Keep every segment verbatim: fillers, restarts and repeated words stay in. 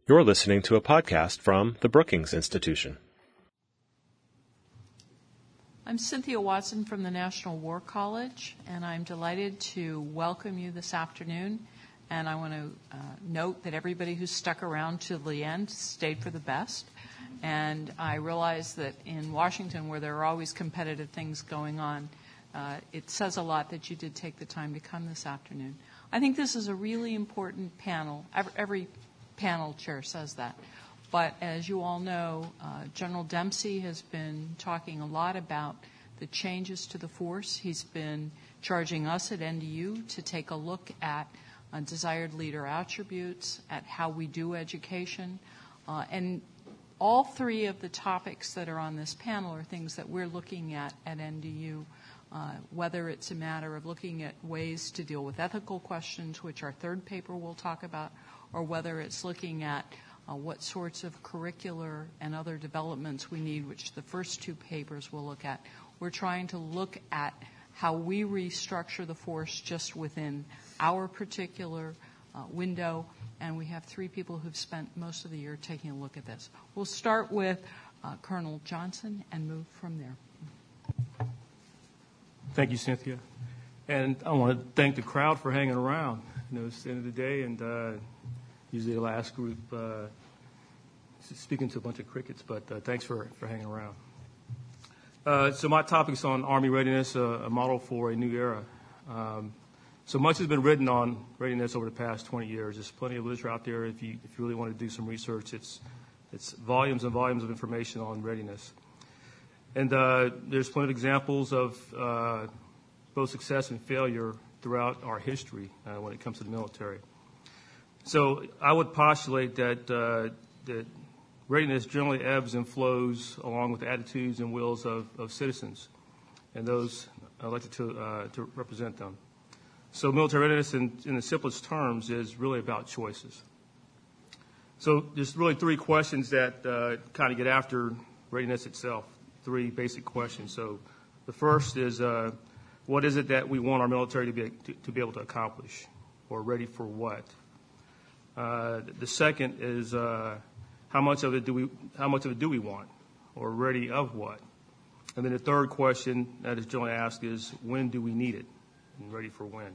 You're listening to a podcast from the Brookings Institution. I'm Cynthia Watson from the National War College, and I'm delighted to welcome you this afternoon. And I want to uh, note that everybody who stuck around to the end stayed for the best. And I realize that in Washington, where there are always competitive things going on, uh, it says a lot that you did take the time to come this afternoon. I think this is a really important panel. Every, every panel chair says that. But as you all know, uh, General Dempsey has been talking a lot about the changes to the force. He's been charging us at N D U to take a look at uh, desired leader attributes, at how we do education. Uh, and all three of the topics that are on this panel are things that we're looking at at N D U, uh, whether it's a matter of looking at ways to deal with ethical questions, which our third paper will talk about, or whether it's looking at uh, what sorts of curricular and other developments we need, which the first two papers will look at. We're trying to look at how we restructure the force just within our particular uh, window, and we have three people who've spent most of the year taking a look at this. We'll start with uh, Colonel Johnson and move from there. Thank you, Cynthia. And I want to thank the crowd for hanging around. You know, it's the end of the day, and uh, usually the last group uh, speaking to a bunch of crickets, but uh, thanks for, for hanging around. Uh, so my topic is on Army readiness, uh, a model for a new era. Um, so much has been written on readiness over the past twenty years. There's plenty of literature out there. If you if you really want to do some research, it's it's volumes and volumes of information on readiness. And uh, there's plenty of examples of uh, both success and failure throughout our history uh, when it comes to the military. So I would postulate that uh, that readiness generally ebbs and flows along with the attitudes and wills of, of citizens and those elected to uh, to represent them. So military readiness, in, in the simplest terms, is really about choices. So there's really three questions that uh, kind of get after readiness itself. Three basic questions. So the first is, uh, what is it that we want our military to be to, to be able to accomplish, or ready for what? Uh, the second is, uh, how much of it do we how much of it do we want, or ready of what? And then the third question that is generally asked is, when do we need it, and ready for when?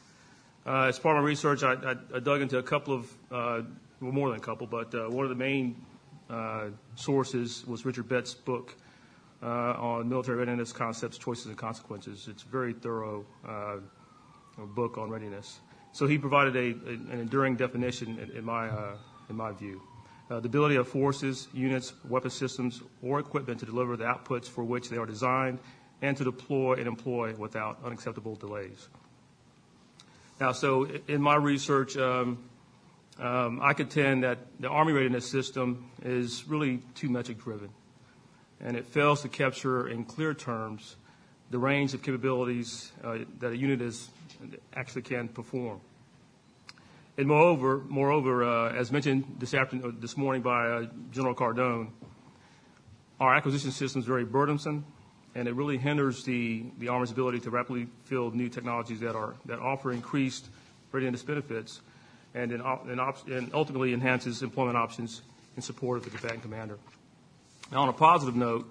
Uh, as part of my research, I, I, I dug into a couple of, uh, well, more than a couple, but uh, one of the main uh, sources was Richard Bett's book uh, on military readiness concepts, choices, and consequences. It's a very thorough uh, book on readiness. So he provided a, a, an enduring definition in, in my uh, in my view. Uh, the ability of forces, units, weapon systems, or equipment to deliver the outputs for which they are designed and to deploy and employ without unacceptable delays. Now, so in my research, um, um, I contend that the Army readiness system is really too metric-driven, and it fails to capture in clear terms the range of capabilities uh, that a unit is actually can perform. And moreover, moreover, uh, as mentioned this afternoon, this morning by uh, General Cardone, our acquisition system is very burdensome, and it really hinders the, the Army's ability to rapidly field new technologies that are that offer increased readiness benefits, and, in, and, op, and ultimately enhances employment options in support of the combatant commander. Now, on a positive note,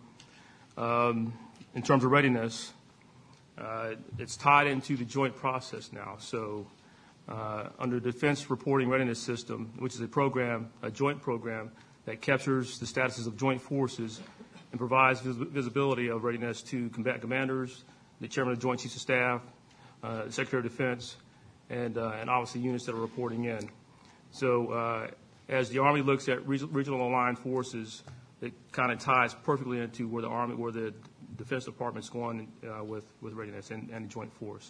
um, in terms of readiness, uh, it's tied into the joint process now. So. Uh, under the Defense Reporting Readiness System, which is a program, a joint program that captures the statuses of joint forces and provides vis- visibility of readiness to combatant commanders, the Chairman of the Joint Chiefs of Staff, uh, the Secretary of Defense, and, uh, and obviously units that are reporting in. So uh, as the Army looks at re- regional aligned forces, it kind of ties perfectly into where the Army, where the Defense Department's going uh, with, with readiness and, and the joint force.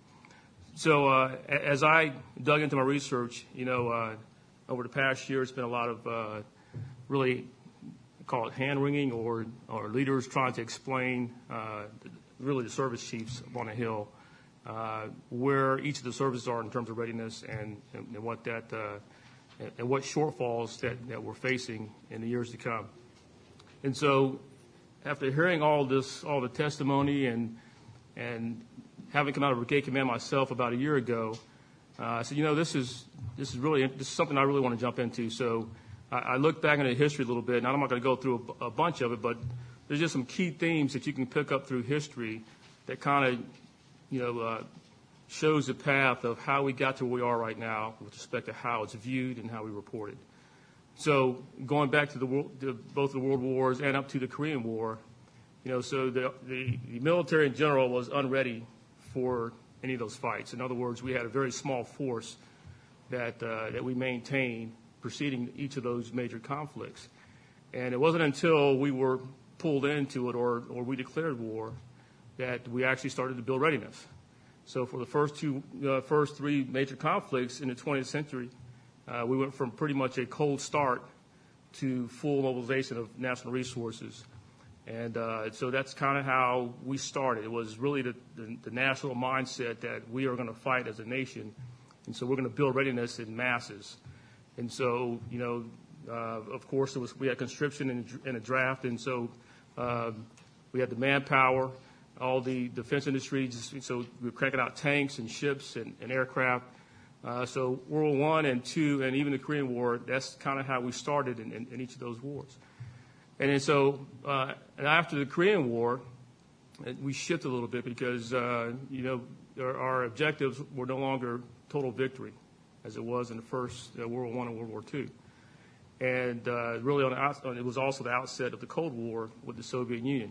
So uh, as I dug into my research, you know, uh, over the past year, it's been a lot of uh, really, call it hand-wringing, or, or leaders trying to explain, uh, really the service chiefs on the Hill, uh, where each of the services are in terms of readiness and, and, and what that uh, and, and what shortfalls that, that we're facing in the years to come. And so after hearing all this, all the testimony and and having come out of brigade command myself about a year ago, uh, I said, you know, this is this is really this is something I really want to jump into. So I, I looked back into history a little bit, and I'm not going to go through a, a bunch of it, but there's just some key themes that you can pick up through history that kind of, you know, uh, shows the path of how we got to where we are right now with respect to how it's viewed and how we report it. So going back to the, world, the both the World Wars and up to the Korean War, you know, so the, the, the military in general was unready for any of those fights. In other words, we had a very small force that uh, that we maintained preceding each of those major conflicts. And it wasn't until we were pulled into it or, or we declared war that we actually started to build readiness. So for the first two, uh, first three major conflicts in the twentieth century, uh, we went from pretty much a cold start to full mobilization of national resources. And uh, so that's kind of how we started. It was really the, the, the national mindset that we are going to fight as a nation. And so we're going to build readiness in masses. And so, you know, uh, of course, it was, we had conscription and, and a draft. And so uh, we had the manpower, all the defense industry. Just, so we were cranking out tanks and ships and, and aircraft. Uh, so World War One and Two and even the Korean War, that's kind of how we started in, in, in each of those wars. And then so uh, and after the Korean War, we shifted a little bit because, uh, you know, our, our objectives were no longer total victory as it was in the first uh, World War One and World War Two. And uh, really on the out, it was also the outset of the Cold War with the Soviet Union.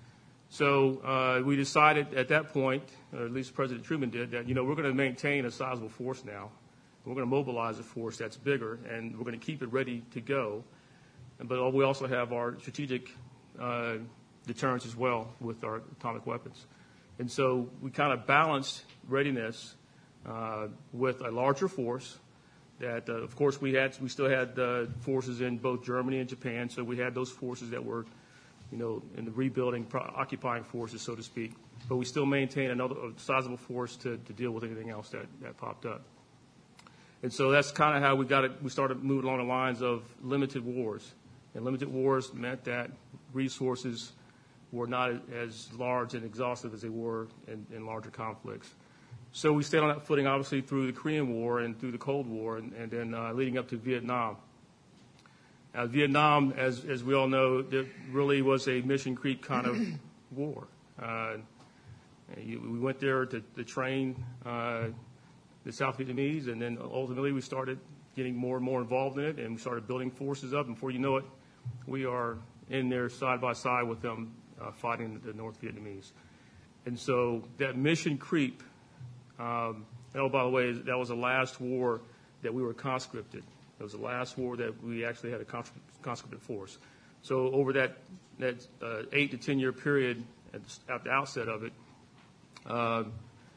So uh, we decided at that point, or at least President Truman did, that, you know, we're going to maintain a sizable force now. We're going to mobilize a force that's bigger, and we're going to keep it ready to go. But we also have our strategic uh, deterrence as well with our atomic weapons. And so we kind of balanced readiness uh, with a larger force that, uh, of course, we had. We still had uh, forces in both Germany and Japan, so we had those forces that were, you know, in the rebuilding, pro- occupying forces, so to speak. But we still maintain another a sizable force to, to deal with anything else that, that popped up. And so that's kind of how we got it. We started moving along the lines of limited wars. And limited wars meant that resources were not as large and exhaustive as they were in, in larger conflicts. So we stayed on that footing, obviously, through the Korean War and through the Cold War, and, and then uh, leading up to Vietnam. Now, Vietnam, as, as we all know, it really was a mission creep kind of war. Uh, you, we went there to, to train uh, the South Vietnamese, and then ultimately we started getting more and more involved in it, and we started building forces up. And before you know it, we are in there side by side with them uh, fighting the North Vietnamese. And so that mission creep, um, and oh, by the way, that was the last war that we were conscripted. It was the last war that we actually had a conscripted force. So over that, that uh, eight to ten year period at the, at the outset of it, uh,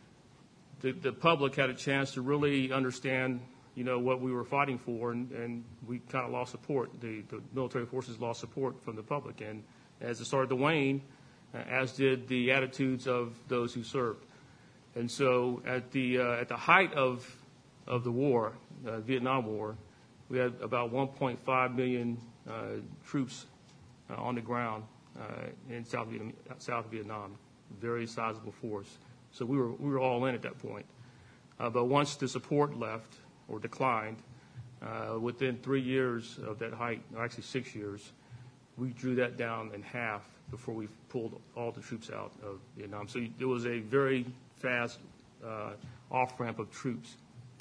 the, the public had a chance to really understand, you know, what we were fighting for, and, and we kind of lost support. The, the military forces lost support from the public. And as it started to wane, uh, as did the attitudes of those who served. And so at the, uh, at the height of, of the war, uh, Vietnam War, we had about one point five million uh, troops uh, on the ground uh, in South Vietnam, South Vietnam, very sizable force. So we were, we were all in at that point. Uh, but once the support left, or declined, uh, within three years of that height, or actually six years, we drew that down in half before we pulled all the troops out of Vietnam. So it was a very fast uh, off-ramp of troops.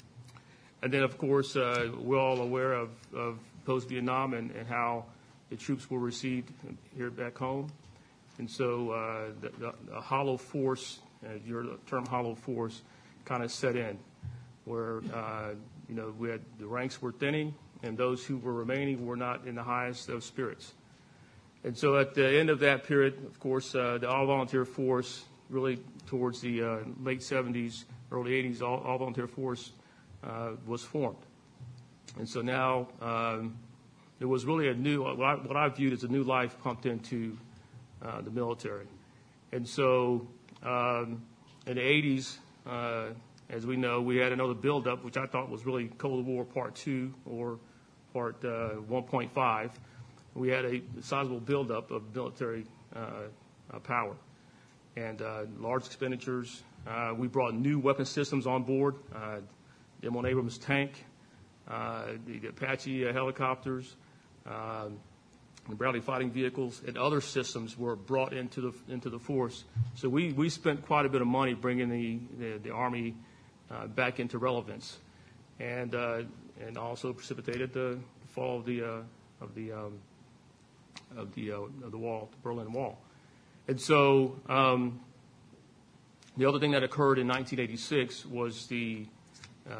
And then, of course, uh, we're all aware of, of post-Vietnam and, and how the troops were received here back home. And so uh, the, the, the hollow force, uh, your term hollow force, kind of set in, where uh, you know, we had the ranks were thinning, and those who were remaining were not in the highest of spirits. And so at the end of that period, of course, uh, the all-volunteer force, really towards the uh, late seventies, early eighties, all, all-volunteer force uh, was formed. And so now um, it was really a new, what I, what I viewed as a new life pumped into uh, the military. And so um, in the eighties, uh, as we know, we had another buildup, which I thought was really Cold War Part Two or Part uh, one point five. We had a sizable buildup of military uh, uh, power and uh, large expenditures. Uh, we brought new weapon systems on board. Uh, the M one Abrams tank, uh, the, the Apache uh, helicopters, uh, the Bradley fighting vehicles, and other systems were brought into the into the force. So we, we spent quite a bit of money bringing the the, the Army uh, back into relevance, and uh, and also precipitated the fall of the uh, of the um, of the uh, of the wall, the Berlin Wall. And so um, the other thing that occurred in nineteen eighty-six was the uh,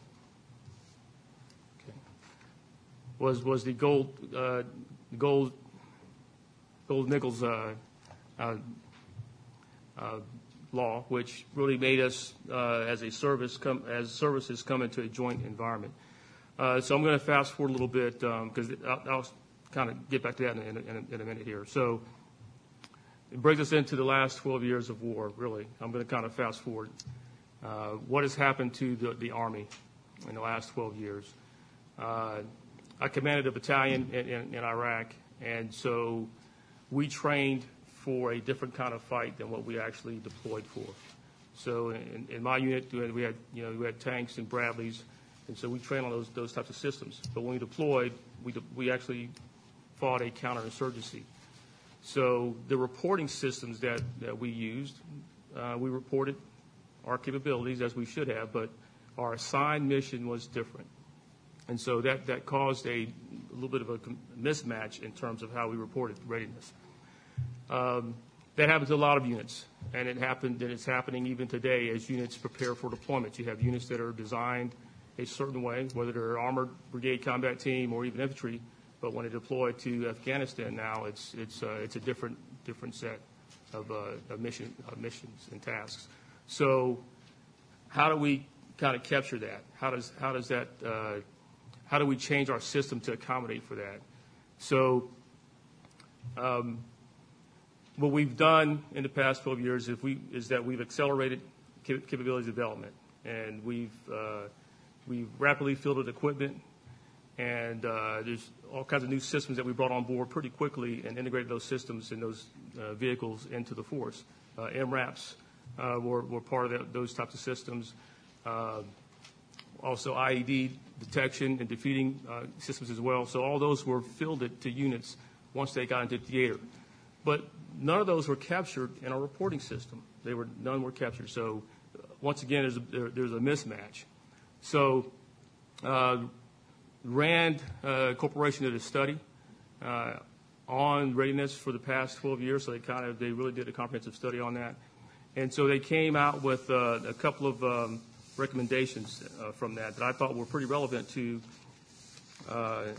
okay, was was the gold uh, gold gold nickels uh, uh, uh, law, which really made us uh, as a service come as services come into a joint environment. Uh, so I'm going to fast forward a little bit because um, I'll, I'll kind of get back to that in a, in, a, in a minute here. So it brings us into the last twelve years of war, really. I'm going to kind of fast forward. Uh, what has happened to the, the Army in the last twelve years? Uh, I commanded a battalion in, in, in Iraq, and so we trained for a different kind of fight than what we actually deployed for. So in, in my unit, we had, you know, we had tanks and Bradleys, and so we trained on those those types of systems. But when we deployed, we de- we actually fought a counterinsurgency. So the reporting systems that, that we used, uh, we reported our capabilities as we should have, but our assigned mission was different. And so that, that caused a, a little bit of a mismatch in terms of how we reported readiness. Um, that happens to a lot of units, and it happened, and it's happening even today as units prepare for deployment. You have units that are designed a certain way, whether they're armored brigade combat team or even infantry, but when they deploy to Afghanistan now, it's it's uh, it's a different different set of, uh, of mission of missions and tasks. So, how do we kind of capture that? How does how does that uh, how do we change our system to accommodate for that? So, um, what we've done in the past twelve years is we is that we've accelerated cap- capability development, and we've uh, we've rapidly fielded equipment. And uh, there's all kinds of new systems that we brought on board pretty quickly and integrated those systems and those uh, vehicles into the force. Uh, M RAPs uh, were, were part of that, those types of systems. Uh, also I E D detection and defeating uh, systems as well. So all those were fielded to units once they got into theater. But none of those were captured in our reporting system. They were none were captured. So uh, once again, there's a, there, there's a mismatch. So uh, RAND uh, Corporation did a study uh, on readiness for the past twelve years. So they kind of they really did a comprehensive study on that, and so they came out with uh, a couple of um, recommendations uh, from that that I thought were pretty relevant to uh,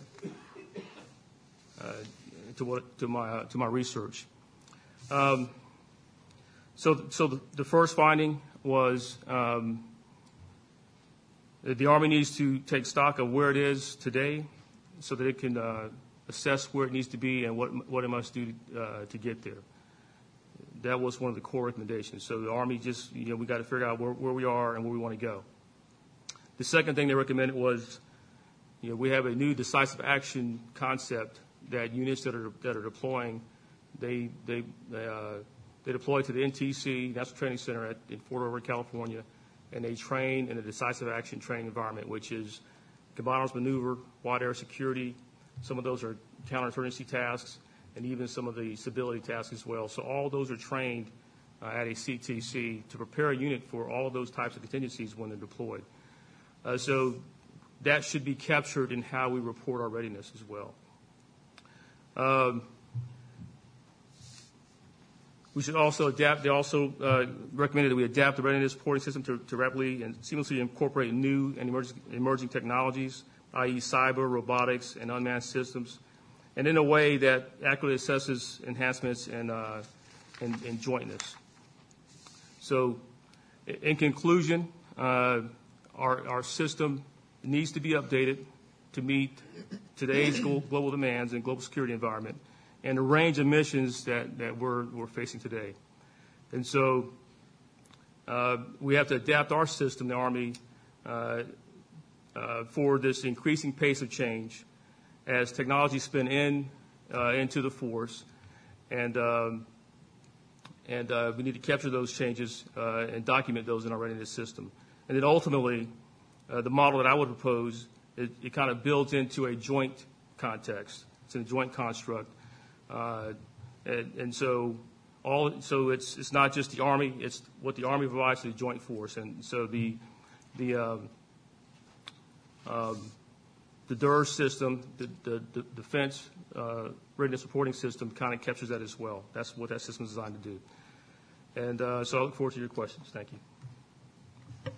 uh, to what to my uh, to my research. Um, so so the, the first finding was. Um, The Army needs to take stock of where it is today so that it can uh, assess where it needs to be and what what it must do uh, to get there. That was one of the core recommendations. So the Army just, you know, we got to figure out where, where we are and where we want to go. The second thing they recommended was, you know, we have a new decisive action concept that units that are that are deploying, they they they, uh, they deploy to the N T C, National Training Center at, in Fort Worth, California. And they train in a decisive action training environment, which is combined arms maneuver, wide area security. Some of those are counterinsurgency tasks, and even some of the stability tasks as well. So all those are trained uh, at a C T C to prepare a unit for all of those types of contingencies when they're deployed. Uh, so that should be captured in how we report our readiness as well. Um, We should also adapt. They also uh, recommended that we adapt the readiness reporting system to, to rapidly and seamlessly incorporate new and emerging, emerging technologies, that is cyber, robotics, and unmanned systems, and in a way that accurately assesses enhancements and, uh, and, and jointness. So in conclusion, uh, our, our system needs to be updated to meet today's global demands and global security environment, and the range of missions that, that we're, we're facing today. And so uh, we have to adapt our system, the Army, uh, uh, for this increasing pace of change as technology spin in uh, into the force. And, um, and uh, we need to capture those changes uh, and document those in our readiness system. And then ultimately, Uh, the model that I would propose, it, it kind of builds into a joint context. It's in a joint construct. Uh, and, and so all so it's it's not just the Army, it's what the Army provides to the joint force. And so the the um, um, the D R S system, the, the, the Defense uh, Readiness Reporting System kind of captures that as well. That's what that system is designed to do. And uh, so I look forward to your questions. Thank you.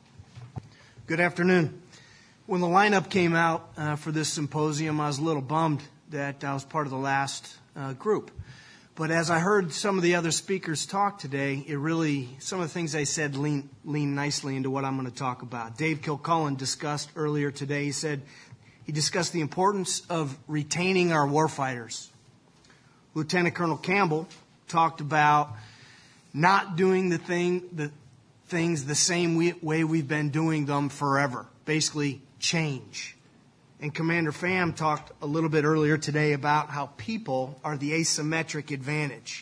Good afternoon. When the lineup came out uh, for this symposium, I was a little bummed that I was part of the last uh, group. But as I heard some of the other speakers talk today, it really, some of the things they said lean, lean nicely into what I'm going to talk about. Dave Kilcullen discussed earlier today, he said, he discussed the importance of retaining our warfighters. Lieutenant Colonel Campbell talked about not doing the thing, the things the same way we've been doing them forever. Basically, change. And Commander Pham talked a little bit earlier today about how people are the asymmetric advantage.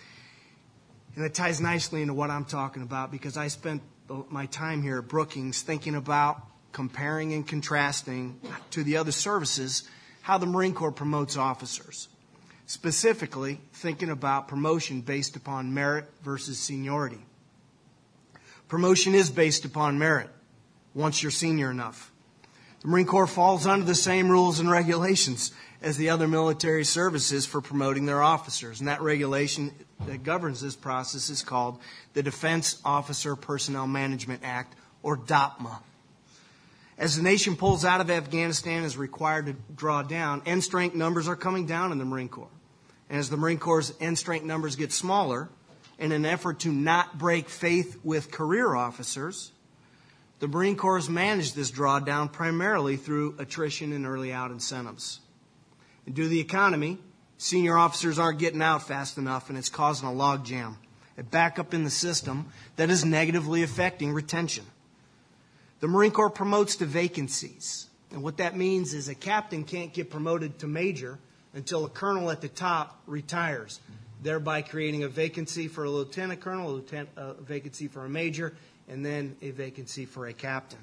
And it ties nicely into what I'm talking about because I spent my time here at Brookings thinking about comparing and contrasting to the other services how the Marine Corps promotes officers. Specifically, thinking about promotion based upon merit versus seniority. Promotion is based upon merit once you're senior enough. The Marine Corps falls under the same rules and regulations as the other military services for promoting their officers. And that regulation that governs this process is called the Defense Officer Personnel Management Act, or D O P M A. As the nation pulls out of Afghanistan and is required to draw down, end strength numbers are coming down in the Marine Corps. And as the Marine Corps' end strength numbers get smaller, in an effort to not break faith with career officers, the Marine Corps has managed this drawdown primarily through attrition and early out incentives. And due to the economy, senior officers aren't getting out fast enough, and it's causing a logjam, a backup in the system that is negatively affecting retention. The Marine Corps promotes to vacancies. And what that means is a captain can't get promoted to major until a colonel at the top retires, thereby creating a vacancy for a lieutenant colonel, a, lieutenant, a vacancy for a major, and then a vacancy for a captain.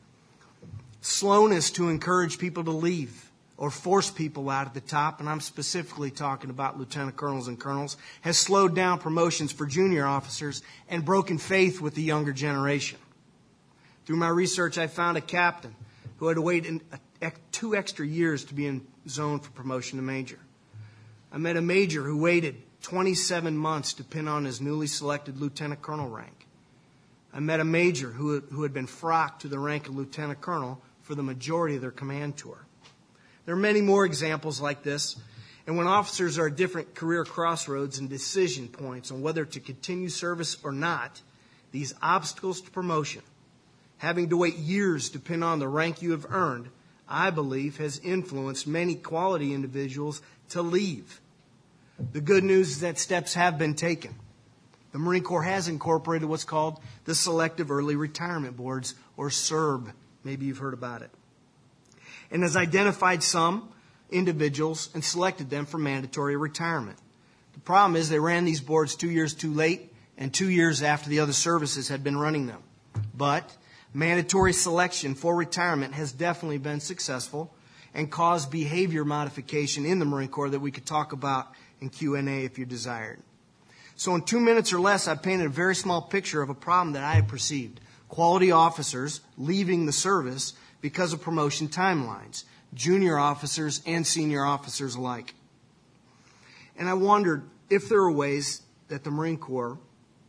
Slowness to encourage people to leave or force people out at the top, and I'm specifically talking about lieutenant colonels and colonels, has slowed down promotions for junior officers and broken faith with the younger generation. Through my research, I found a captain who had to wait in two extra years to be in zone for promotion to major. I met a major who waited twenty-seven months to pin on his newly selected lieutenant colonel rank. I met a major who, who had been frocked to the rank of lieutenant colonel for the majority of their command tour. There are many more examples like this, and when officers are at different career crossroads and decision points on whether to continue service or not, these obstacles to promotion, having to wait years to pin on the rank you have earned, I believe has influenced many quality individuals to leave. The good news is that steps have been taken. The Marine Corps has incorporated what's called the Selective Early Retirement Boards, or S E R B. Maybe you've heard about it. And has identified some individuals and selected them for mandatory retirement. The problem is they ran these boards two years too late and two years after the other services had been running them. But mandatory selection for retirement has definitely been successful and caused behavior modification in the Marine Corps that we could talk about in Q and A if you desired. So in two minutes or less, I painted a very small picture of a problem that I have perceived. Quality officers leaving the service because of promotion timelines, junior officers and senior officers alike. And I wondered if there are ways that the Marine Corps,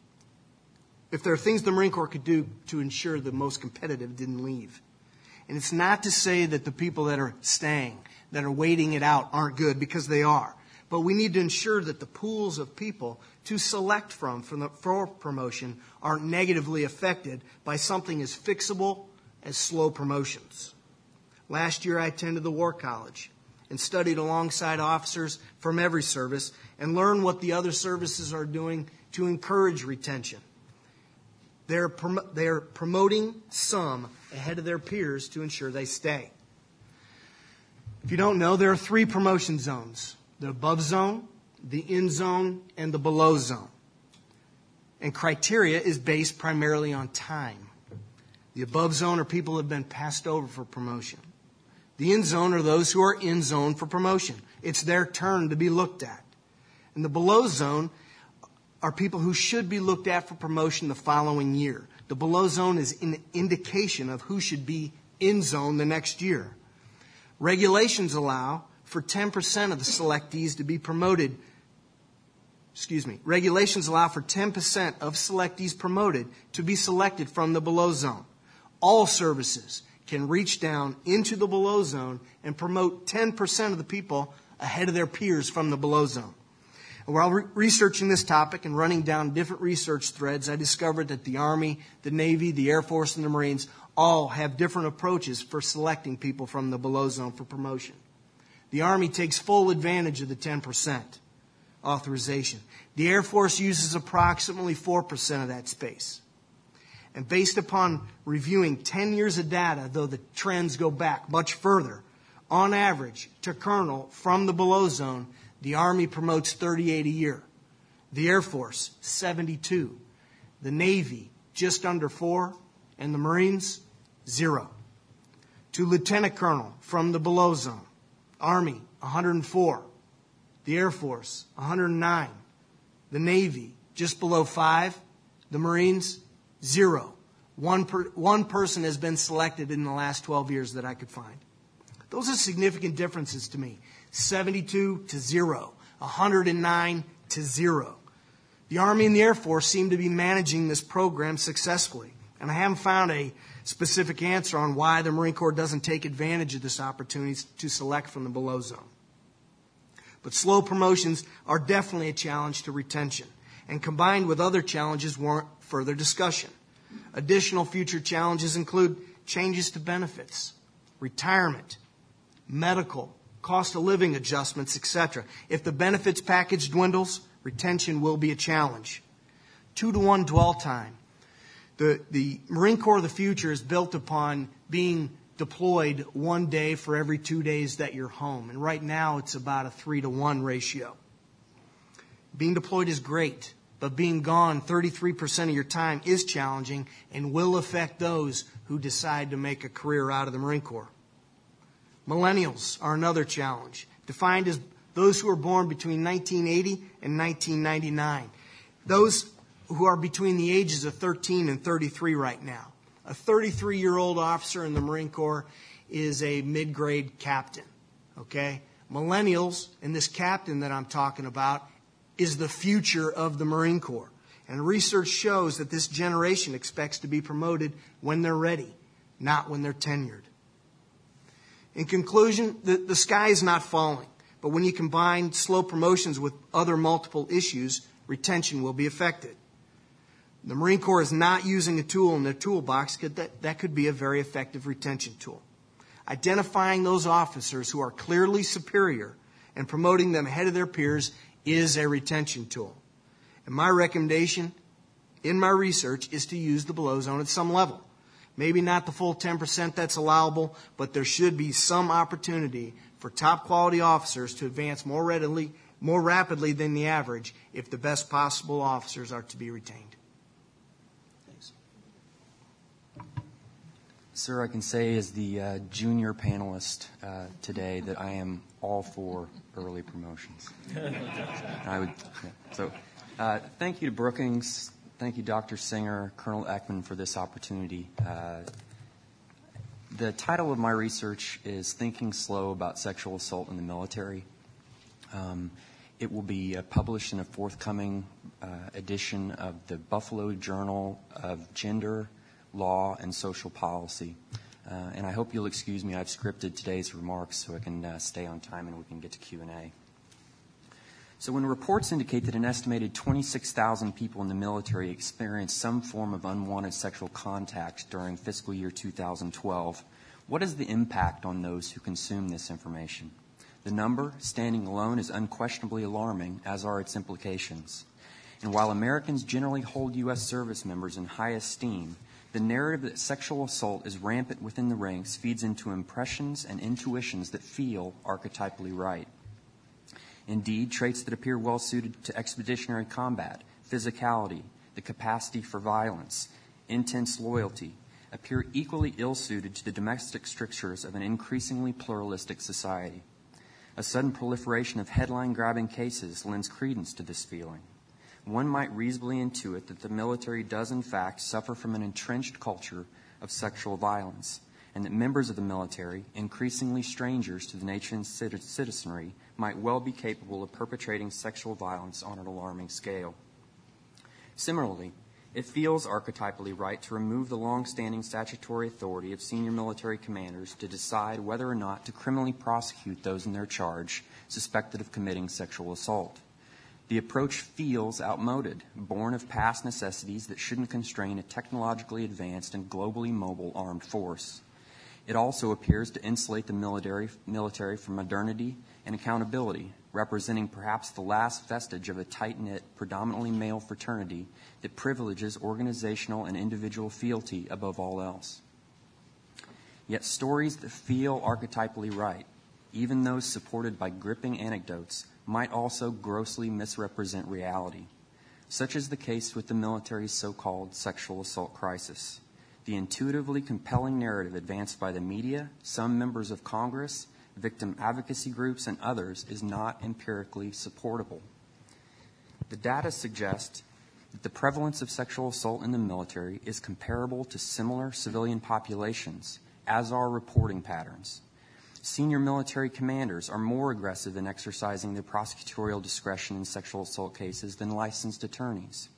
if there are things the Marine Corps could do to ensure the most competitive didn't leave. And it's not to say that the people that are staying, that are waiting it out, aren't good, because they are. But we need to ensure that the pools of people to select from for, the, for promotion aren't negatively affected by something as fixable as slow promotions. Last year I attended the War College and studied alongside officers from every service and learned what the other services are doing to encourage retention. They're, prom- they're promoting some ahead of their peers to ensure they stay. If you don't know, there are three promotion zones: the above zone, the in zone, and the below zone. And criteria is based primarily on time. The above zone are people who have been passed over for promotion. The in zone are those who are in zone for promotion. It's their turn to be looked at. And the below zone are people who should be looked at for promotion the following year. The below zone is an indication of who should be in zone the next year. Regulations allow for ten percent of the selectees to be promoted. Excuse me. Regulations allow for ten percent of selectees promoted to be selected from the below zone. All services can reach down into the below zone and promote ten percent of the people ahead of their peers from the below zone. And while re- researching this topic and running down different research threads, I discovered that the Army, the Navy, the Air Force, and the Marines all have different approaches for selecting people from the below zone for promotion. The Army takes full advantage of the ten percent authorization. The Air Force uses approximately four percent of that space. And based upon reviewing ten years of data, though the trends go back much further, on average, to colonel from the below zone, the Army promotes thirty-eight a year. The Air Force, seventy-two. The Navy, just under four. And the Marines, zero. To lieutenant colonel from the below zone, Army, one hundred four. The Air Force, one hundred nine. The Navy, just below five. The Marines, zero. One, per, one person has been selected in the last twelve years that I could find. Those are significant differences to me. seventy-two to zero. one hundred nine to zero. The Army and the Air Force seem to be managing this program successfully. And I haven't found a specific answer on why the Marine Corps doesn't take advantage of this opportunity to select from the below zone. But slow promotions are definitely a challenge to retention, and combined with other challenges warrant further discussion. Additional future challenges include changes to benefits, retirement, medical, cost of living adjustments, et cetera. If the benefits package dwindles, retention will be a challenge. Two to one dwell time. The, the Marine Corps of the future is built upon being deployed one day for every two days that you're home. And right now it's about a three to one ratio. Being deployed is great, but being gone thirty-three percent of your time is challenging and will affect those who decide to make a career out of the Marine Corps. Millennials are another challenge, defined as those who are born between nineteen eighty and nineteen ninety-nine. Those who are between the ages of thirteen and thirty-three right now. A thirty-three-year-old officer in the Marine Corps is a mid-grade captain, okay? Millennials, and this captain that I'm talking about, is the future of the Marine Corps. And research shows that this generation expects to be promoted when they're ready, not when they're tenured. In conclusion, the, the sky is not falling. But when you combine slow promotions with other multiple issues, retention will be affected. The Marine Corps is not using a tool in their toolbox. That, that could be a very effective retention tool. Identifying those officers who are clearly superior and promoting them ahead of their peers is a retention tool. And my recommendation in my research is to use the below zone at some level. Maybe not the full ten percent that's allowable, but there should be some opportunity for top quality officers to advance more readily, more rapidly than the average if the best possible officers are to be retained. Thanks. Sir, I can say as the uh, junior panelist uh, today that I am all for early promotions. I would, yeah. So uh, thank you to Brookings. Thank you, Doctor Singer, Colonel Eckman, for this opportunity. Uh, the title of my research is Thinking Slow About Sexual Assault in the Military. Um, it will be uh, published in a forthcoming uh, edition of the Buffalo Journal of Gender, Law, and Social Policy. Uh, and I hope you'll excuse me. I've scripted today's remarks so I can uh, stay on time and we can get to Q and A. So when reports indicate that an estimated twenty-six thousand people in the military experienced some form of unwanted sexual contact during fiscal year two thousand twelve, what is the impact on those who consume this information? The number, standing alone, is unquestionably alarming, as are its implications. And while Americans generally hold U S service members in high esteem, the narrative that sexual assault is rampant within the ranks feeds into impressions and intuitions that feel archetypally right. Indeed, traits that appear well suited to expeditionary combat, physicality, the capacity for violence, intense loyalty, appear equally ill-suited to the domestic strictures of an increasingly pluralistic society. A sudden proliferation of headline-grabbing cases lends credence to this feeling. One might reasonably intuit that the military does in fact suffer from an entrenched culture of sexual violence, and that members of the military, increasingly strangers to the nation's citizenry, might well be capable of perpetrating sexual violence on an alarming scale. Similarly, it feels archetypally right to remove the long-standing statutory authority of senior military commanders to decide whether or not to criminally prosecute those in their charge suspected of committing sexual assault. The approach feels outmoded, born of past necessities that shouldn't constrain a technologically advanced and globally mobile armed force. It also appears to insulate the military, military from modernity and accountability, representing perhaps the last vestige of a tight-knit, predominantly male fraternity that privileges organizational and individual fealty above all else. Yet stories that feel archetypally right, even those supported by gripping anecdotes, might also grossly misrepresent reality. Such is the case with the military's so-called sexual assault crisis. The intuitively compelling narrative advanced by the media, some members of Congress, victim advocacy groups, and others is not empirically supportable. The data suggest that the prevalence of sexual assault in the military is comparable to similar civilian populations, as are reporting patterns. Senior military commanders are more aggressive in exercising their prosecutorial discretion in sexual assault cases than licensed attorneys.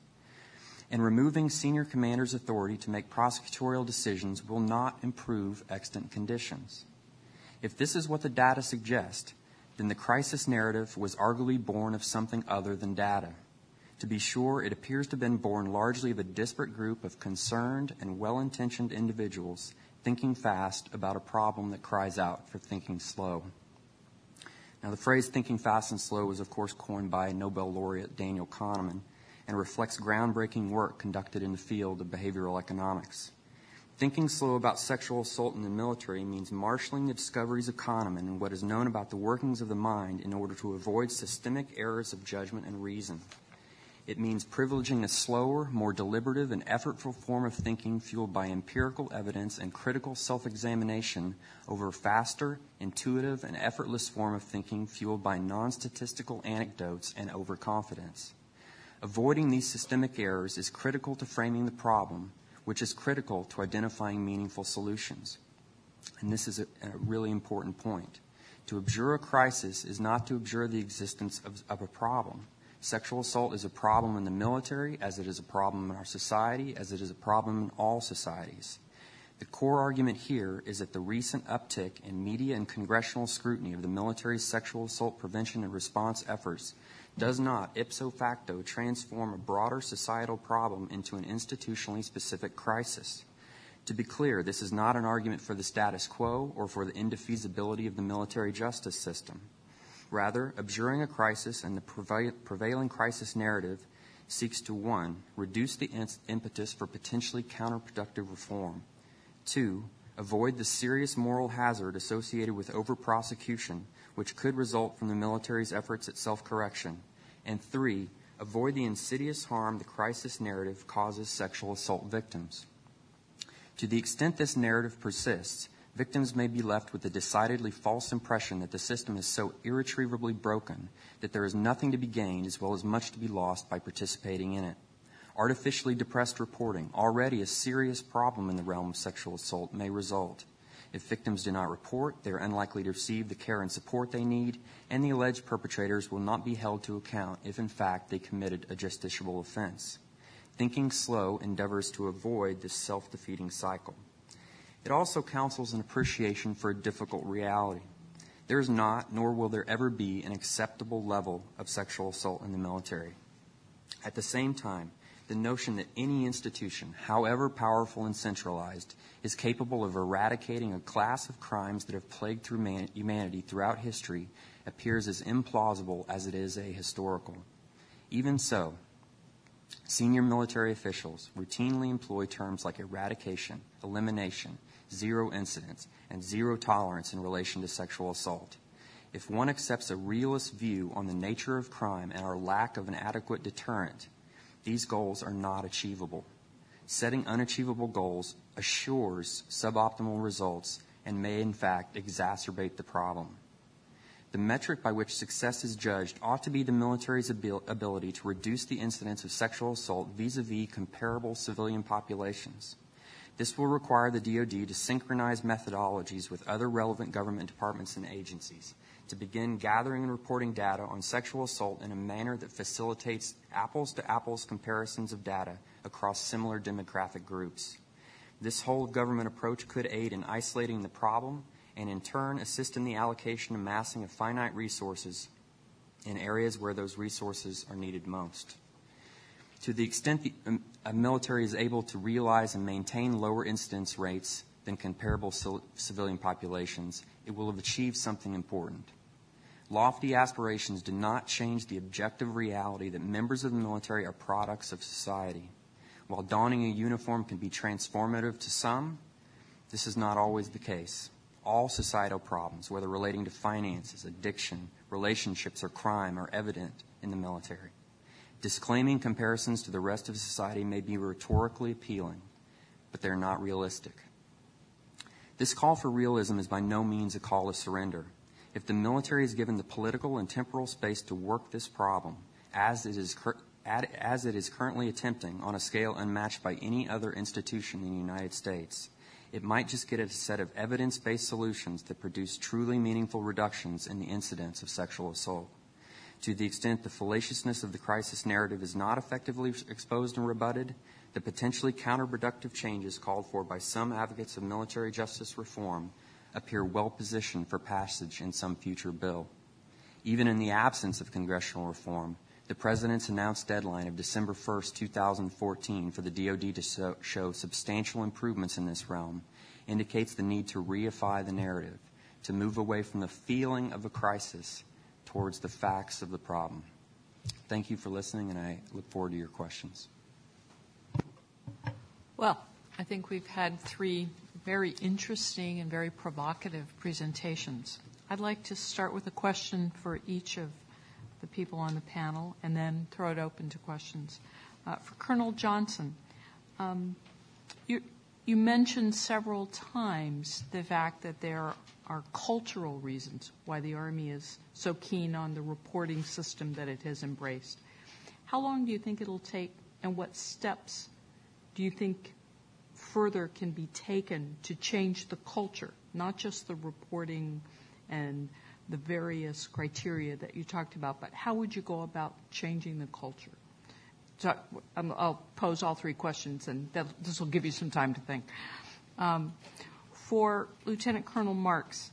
And removing senior commanders' authority to make prosecutorial decisions will not improve extant conditions. If this is what the data suggest, then the crisis narrative was arguably born of something other than data. To be sure, it appears to have been born largely of a disparate group of concerned and well-intentioned individuals thinking fast about a problem that cries out for thinking slow. Now, the phrase thinking fast and slow was, of course, coined by Nobel laureate Daniel Kahneman and reflects groundbreaking work conducted in the field of behavioral economics. Thinking slow about sexual assault in the military means marshaling the discoveries of Kahneman and what is known about the workings of the mind in order to avoid systemic errors of judgment and reason. It means privileging a slower, more deliberative and effortful form of thinking fueled by empirical evidence and critical self-examination over a faster, intuitive, and effortless form of thinking fueled by non-statistical anecdotes and overconfidence. Avoiding these systemic errors is critical to framing the problem, which is critical to identifying meaningful solutions. And this is a, a really important point. To abjure a crisis is not to abjure the existence of, of a problem. Sexual assault is a problem in the military, as it is a problem in our society, as it is a problem in all societies. The core argument here is that the recent uptick in media and congressional scrutiny of the military's sexual assault prevention and response efforts does not, ipso facto, transform a broader societal problem into an institutionally specific crisis. To be clear, this is not an argument for the status quo or for the indefeasibility of the military justice system. Rather, abjuring a crisis and the prevailing crisis narrative seeks to, one, reduce the impetus for potentially counterproductive reform, two, avoid the serious moral hazard associated with over-prosecution, which could result from the military's efforts at self-correction, and three, avoid the insidious harm the crisis narrative causes sexual assault victims. To the extent this narrative persists, victims may be left with a decidedly false impression that the system is so irretrievably broken that there is nothing to be gained as well as much to be lost by participating in it. Artificially depressed reporting, already a serious problem in the realm of sexual assault, may result. If victims do not report, they are unlikely to receive the care and support they need, and the alleged perpetrators will not be held to account if in fact they committed a justiciable offense. Thinking slow endeavors to avoid this self-defeating cycle. It also counsels an appreciation for a difficult reality. There is not, nor will there ever be, an acceptable level of sexual assault in the military. At the same time, the notion that any institution, however powerful and centralized, is capable of eradicating a class of crimes that have plagued through man- humanity throughout history appears as implausible as it is ahistorical. Even so, senior military officials routinely employ terms like eradication, elimination, zero incidence, and zero tolerance in relation to sexual assault. If one accepts a realist view on the nature of crime and our lack of an adequate deterrent, these goals are not achievable. setting unachievable goals assures suboptimal results and may, in fact, exacerbate the problem. The metric by which success is judged ought to be the military's abil- ability to reduce the incidence of sexual assault vis-a-vis comparable civilian populations. This will require the D O D to synchronize methodologies with other relevant government departments and agencies to begin gathering and reporting data on sexual assault in a manner that facilitates apples-to-apples comparisons of data across similar demographic groups. This whole-of-government approach could aid in isolating the problem and in turn assist in the allocation and massing of finite resources in areas where those resources are needed most. To the extent the um, a military is able to realize and maintain lower incidence rates than comparable cil- civilian populations, it will have achieved something important. Lofty aspirations do not change the objective reality that members of the military are products of society. While donning a uniform can be transformative to some, this is not always the case. All societal problems, whether relating to finances, addiction, relationships, or crime, are evident in the military. Disclaiming comparisons to the rest of society may be rhetorically appealing, but they're not realistic. This call for realism is by no means a call to surrender. If the military is given the political and temporal space to work this problem, as it is cur- as it is currently attempting on a scale unmatched by any other institution in the United States, it might just get a set of evidence-based solutions that produce truly meaningful reductions in the incidence of sexual assault. To the extent the fallaciousness of the crisis narrative is not effectively exposed and rebutted, the potentially counterproductive changes called for by some advocates of military justice reform appear well-positioned for passage in some future bill. Even in the absence of congressional reform, the President's announced deadline of December first, two thousand fourteen for the D O D to so, show substantial improvements in this realm indicates the need to reify the narrative, to move away from the feeling of a crisis towards the facts of the problem. Thank you for listening, and I look forward to your questions. Well, I think we've had three very interesting and very provocative presentations. I'd like to start with a question for each of the people on the panel and then throw it open to questions. Uh, for Colonel Johnson, um, you, you mentioned several times the fact that there are cultural reasons why the Army is so keen on the reporting system that it has embraced. How long do you think it'll take, and what steps do you think further can be taken to change the culture, not just the reporting and the various criteria that you talked about, but how would you go about changing the culture? So um, I'll pose all three questions, and this will give you some time to think. Um, for Lieutenant Colonel Marks,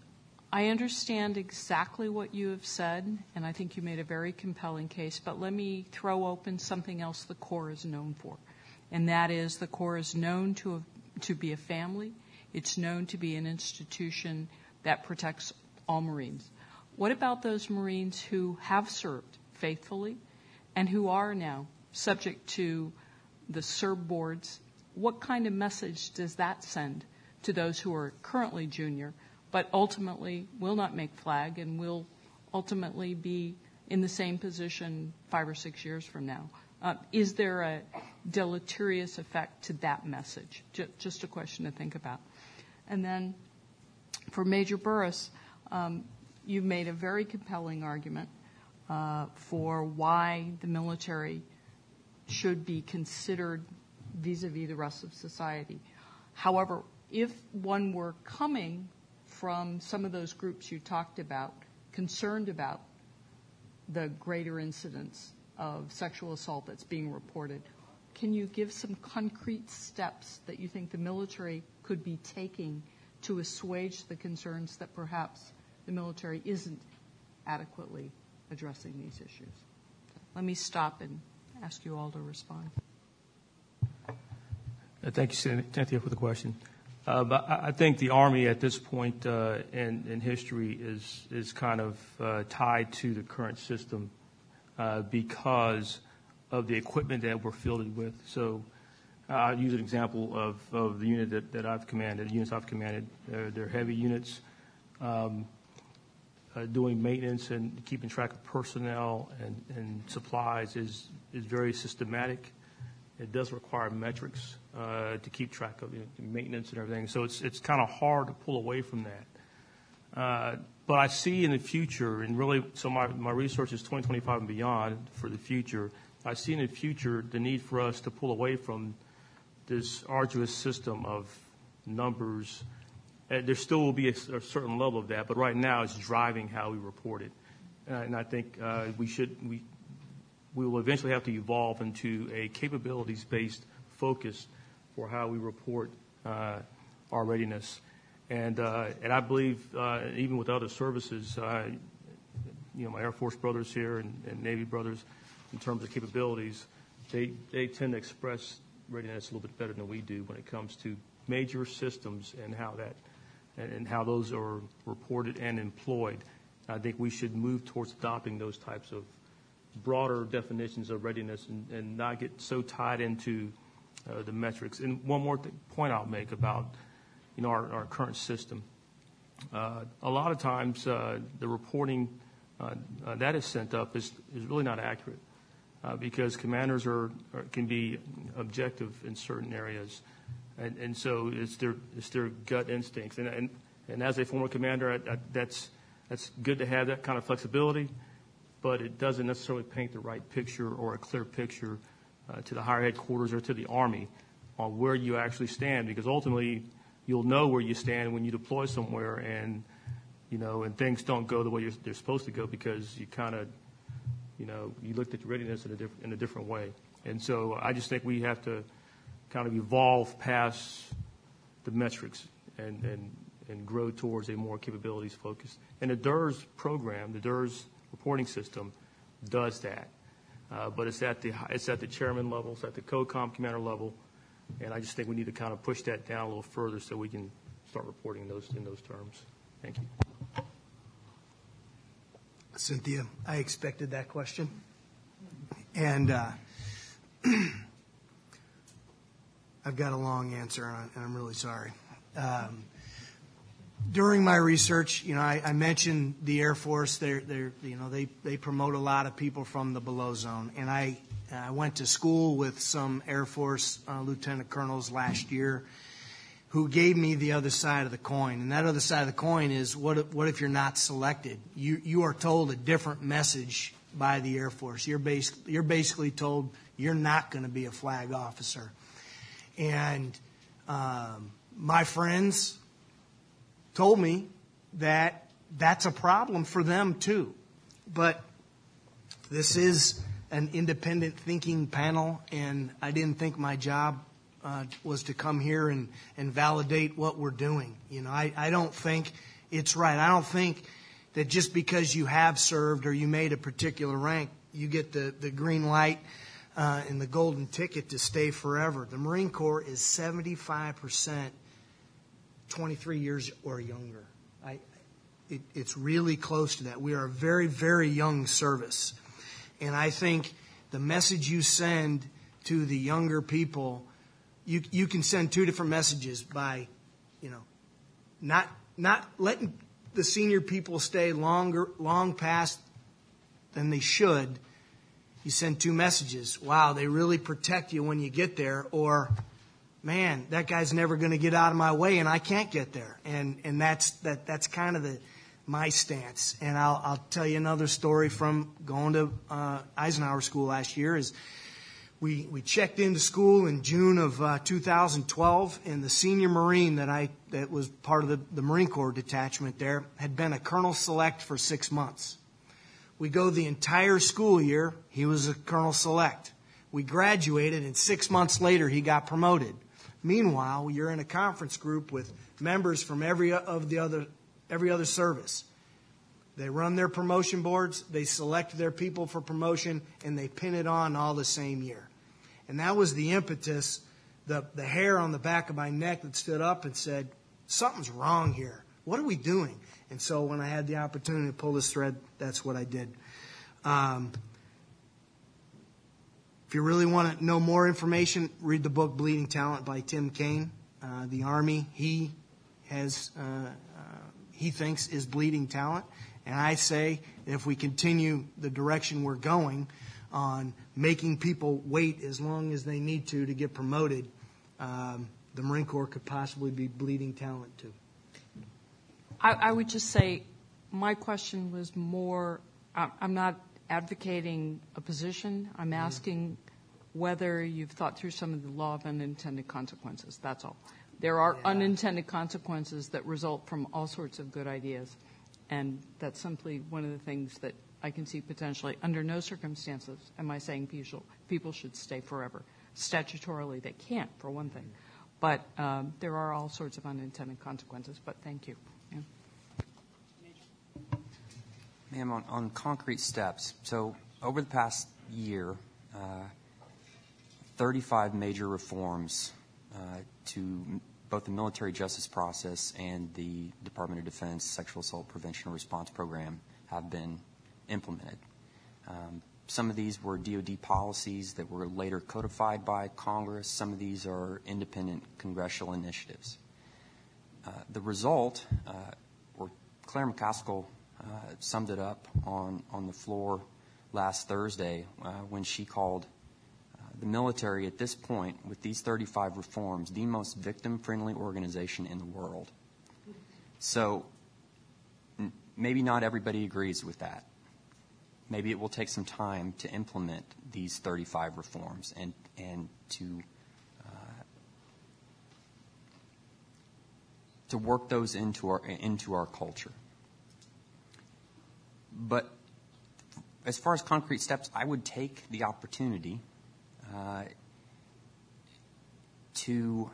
I understand exactly what you have said, and I think you made a very compelling case, but let me throw open something else the Corps is known for, and that is the Corps is known to, have, to be a family. It's known to be an institution that protects all Marines. What about those Marines who have served faithfully and who are now subject to the C E R B boards? What kind of message does that send to those who are currently junior but ultimately will not make flag and will ultimately be in the same position five or six years from now? Uh, is there a deleterious effect to that message? J- just a question to think about. And then for Major Burris, Um, you've made a very compelling argument uh, for why the military should be considered vis-a-vis the rest of society. However, if one were coming from some of those groups you talked about, concerned about the greater incidence of sexual assault that's being reported, can you give some concrete steps that you think the military could be taking to assuage the concerns that perhaps the military isn't adequately addressing these issues? Let me stop and ask you all to respond. Uh, thank you, Cynthia, for the question. Uh, but I, I think the Army at this point uh, in, in history is is kind of uh, tied to the current system uh, because of the equipment that we're fielded with. So uh, I'll use an example of, of the unit that, that I've commanded, the units I've commanded. They're, they're heavy units. Um, Uh, doing maintenance and keeping track of personnel and, and supplies is, is very systematic. It does require metrics uh, to keep track of, you know, maintenance and everything. So it's it's kind of hard to pull away from that. Uh, but I see in the future, and really, so my, my research is twenty twenty-five and beyond for the future. I see in the future the need for us to pull away from this arduous system of numbers. And there still will be a, a certain level of that, but right now it's driving how we report it. Uh, and I think uh, we should we. we will eventually have to evolve into a capabilities-based focus for how we report uh, our readiness. And uh, and I believe uh, even with other services, uh, you know, my Air Force brothers here and, and Navy brothers, in terms of capabilities, they, they tend to express readiness a little bit better than we do when it comes to major systems and how that and, and how those are reported and employed. I think we should move towards adopting those types of broader definitions of readiness and, and not get so tied into uh, the metrics. And one more th- point I'll make about, you know, our, our current system. Uh, a lot of times uh, the reporting uh, uh, that is sent up is, is really not accurate uh, because commanders are, are can be objective in certain areas. And, and so it's their, it's their gut instincts. And, and, and as a former commander, I, I, that's, that's good to have that kind of flexibility, but it doesn't necessarily paint the right picture or a clear picture uh, to the higher headquarters or to the Army on where you actually stand, because ultimately you'll know where you stand when you deploy somewhere and, you know, and things don't go the way you're, they're supposed to go because you kind of, you know, you looked at your readiness in a, diff- in a different way. And so I just think we have to kind of evolve past the metrics and, and, and grow towards a more capabilities focus. And the D E R S program, the D E R S reporting system does that, uh, but it's at the it's at the chairman level, it's at the COCOM commander level, and I just think we need to kind of push that down a little further so we can start reporting in those in those terms. Thank you. Cynthia, I expected that question, and uh, I've got a long answer, and I'm really sorry. Um, During my research, you know, I, I mentioned the Air Force. They're, they're, you know, they, they promote a lot of people from the below zone. And I, I went to school with some Air Force uh, lieutenant colonels last year who gave me the other side of the coin. And that other side of the coin is, what if, what if you're not selected? You, you are told a different message by the Air Force. You're, bas- you're basically told you're not going to be a flag officer. And um, my friends told me that that's a problem for them too. But this is an independent thinking panel, and I didn't think my job uh, was to come here and, and validate what we're doing. You know, I, I don't think it's right. I don't think that just because you have served or you made a particular rank, you get the, the green light uh, and the golden ticket to stay forever. The Marine Corps is seventy-five percent twenty-three years or younger. I, it, it's really close to that. We are a very, very young service. And I think the message you send to the younger people, you, you can send two different messages by, you know, not not letting the senior people stay longer, long past than they should. You send two messages. Wow, they really protect you when you get there, or man, that guy's never going to get out of my way, and I can't get there. And and that's that that's kind of the my stance. And I'll I'll tell you another story from going to uh, Eisenhower School last year. Is we we checked into school in June of uh, two thousand twelve, and the senior Marine that I that was part of the, the Marine Corps detachment there had been a Colonel Select for six months. We go the entire school year. He was a Colonel Select. We graduated, and six months later he got promoted. Meanwhile, you're in a conference group with members from every of the other every other service. They run their promotion boards, they select their people for promotion, and they pin it on all the same year. And that was the impetus, the, the hair on the back of my neck that stood up and said, something's wrong here. What are we doing? And so when I had the opportunity to pull this thread, that's what I did. Um, If you really want to know more information, read the book Bleeding Talent by Tim Kaine. Uh, the Army, he has, uh, uh, he thinks is bleeding talent. And I say, if we continue the direction we're going, on making people wait as long as they need to to get promoted, um, the Marine Corps could possibly be bleeding talent too. I, I would just say my question was more, I'm not advocating a position. I'm asking whether you've thought through some of the law of unintended consequences. That's all. There are Yeah. unintended consequences that result from all sorts of good ideas. And that's simply one of the things that I can see potentially. Under no circumstances am I saying people, people should stay forever. Statutorily, they can't, for one thing. But um, there are all sorts of unintended consequences. But thank you. Yeah. Ma'am, on, on concrete steps, so over the past year, uh, thirty-five major reforms uh, to both the military justice process and the Department of Defense Sexual Assault Prevention and Response Program have been implemented. Um, some of these were D O D policies that were later codified by Congress. Some of these are independent congressional initiatives. Uh, the result, uh, or Claire McCaskill uh, summed it up on, on the floor last Thursday uh, when she called the military at this point, with these thirty-five reforms, the most victim-friendly organization in the world. So n- maybe not everybody agrees with that. Maybe it will take some time to implement these thirty-five reforms and, and to, uh, to work those into our, into our culture. But as far as concrete steps, I would take the opportunity Uh, to,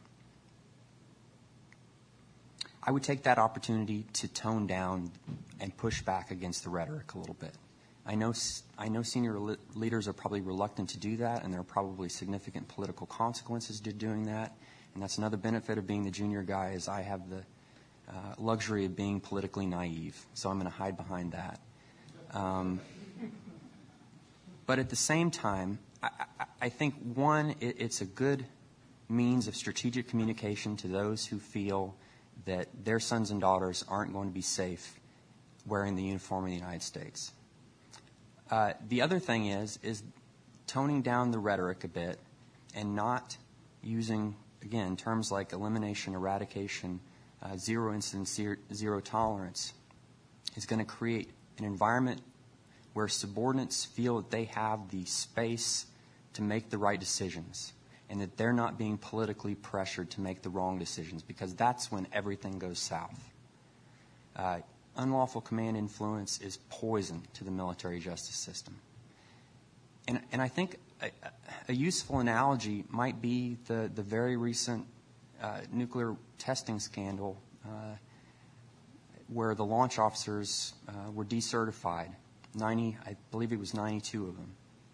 I would take that opportunity to tone down and push back against the rhetoric a little bit. I know, I know senior le- leaders are probably reluctant to do that, and there are probably significant political consequences to doing that. And that's another benefit of being the junior guy, is I have the uh, luxury of being politically naive. So I'm going to hide behind that. Um, but at the same time, I, I think, one, it, it's a good means of strategic communication to those who feel that their sons and daughters aren't going to be safe wearing the uniform of the United States. Uh, the other thing is, is toning down the rhetoric a bit and not using, again, terms like elimination, eradication, uh, zero incidence, zero, zero tolerance is going to create an environment where subordinates feel that they have the space to make the right decisions and that they're not being politically pressured to make the wrong decisions, because that's when everything goes south. Uh, unlawful command influence is poison to the military justice system. And, and I think a, a useful analogy might be the, the very recent uh, nuclear testing scandal uh, where the launch officers uh, were decertified. ninety, I believe it was ninety-two of them.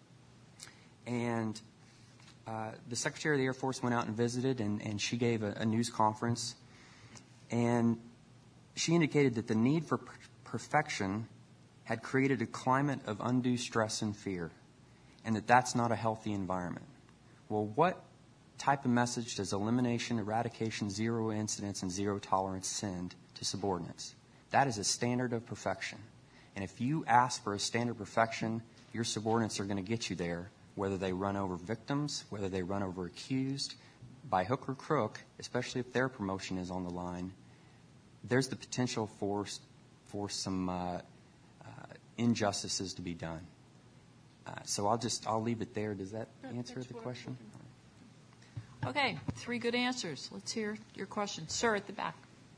And uh, the Secretary of the Air Force went out and visited, and, and she gave a, a news conference. And she indicated that the need for per- perfection had created a climate of undue stress and fear, and that that's not a healthy environment. Well, what type of message does elimination, eradication, zero incidence, and zero tolerance send to subordinates? That is a standard of perfection. And if you ask for a standard of perfection, your subordinates are going to get you there, whether they run over victims, whether they run over accused, by hook or crook, especially if their promotion is on the line. There's the potential for, for some uh, uh, injustices to be done. Uh, so I'll just, I'll leave it there. Does that answer the question? Okay, three good answers. Let's hear your question. Sir, at the back.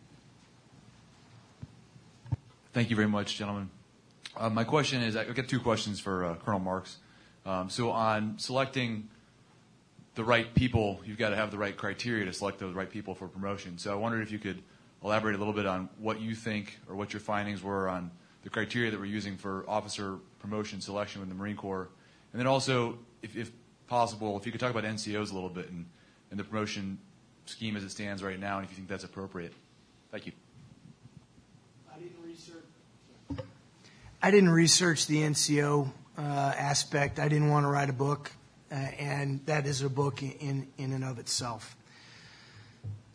Thank you very much, gentlemen. Uh, my question is, I've got two questions for uh, Colonel Marks. Um, so on selecting the right people, you've got to have the right criteria to select the right people for promotion. So I wondered if you could elaborate a little bit on what you think or what your findings were on the criteria that we're using for officer promotion selection with the Marine Corps. And then also, if, if possible, if you could talk about N C Os a little bit and, and the promotion scheme as it stands right now, and if you think that's appropriate. Thank you. I didn't research, I didn't research the N C O uh, aspect. I didn't want to write a book, uh, and that is a book in, in and of itself.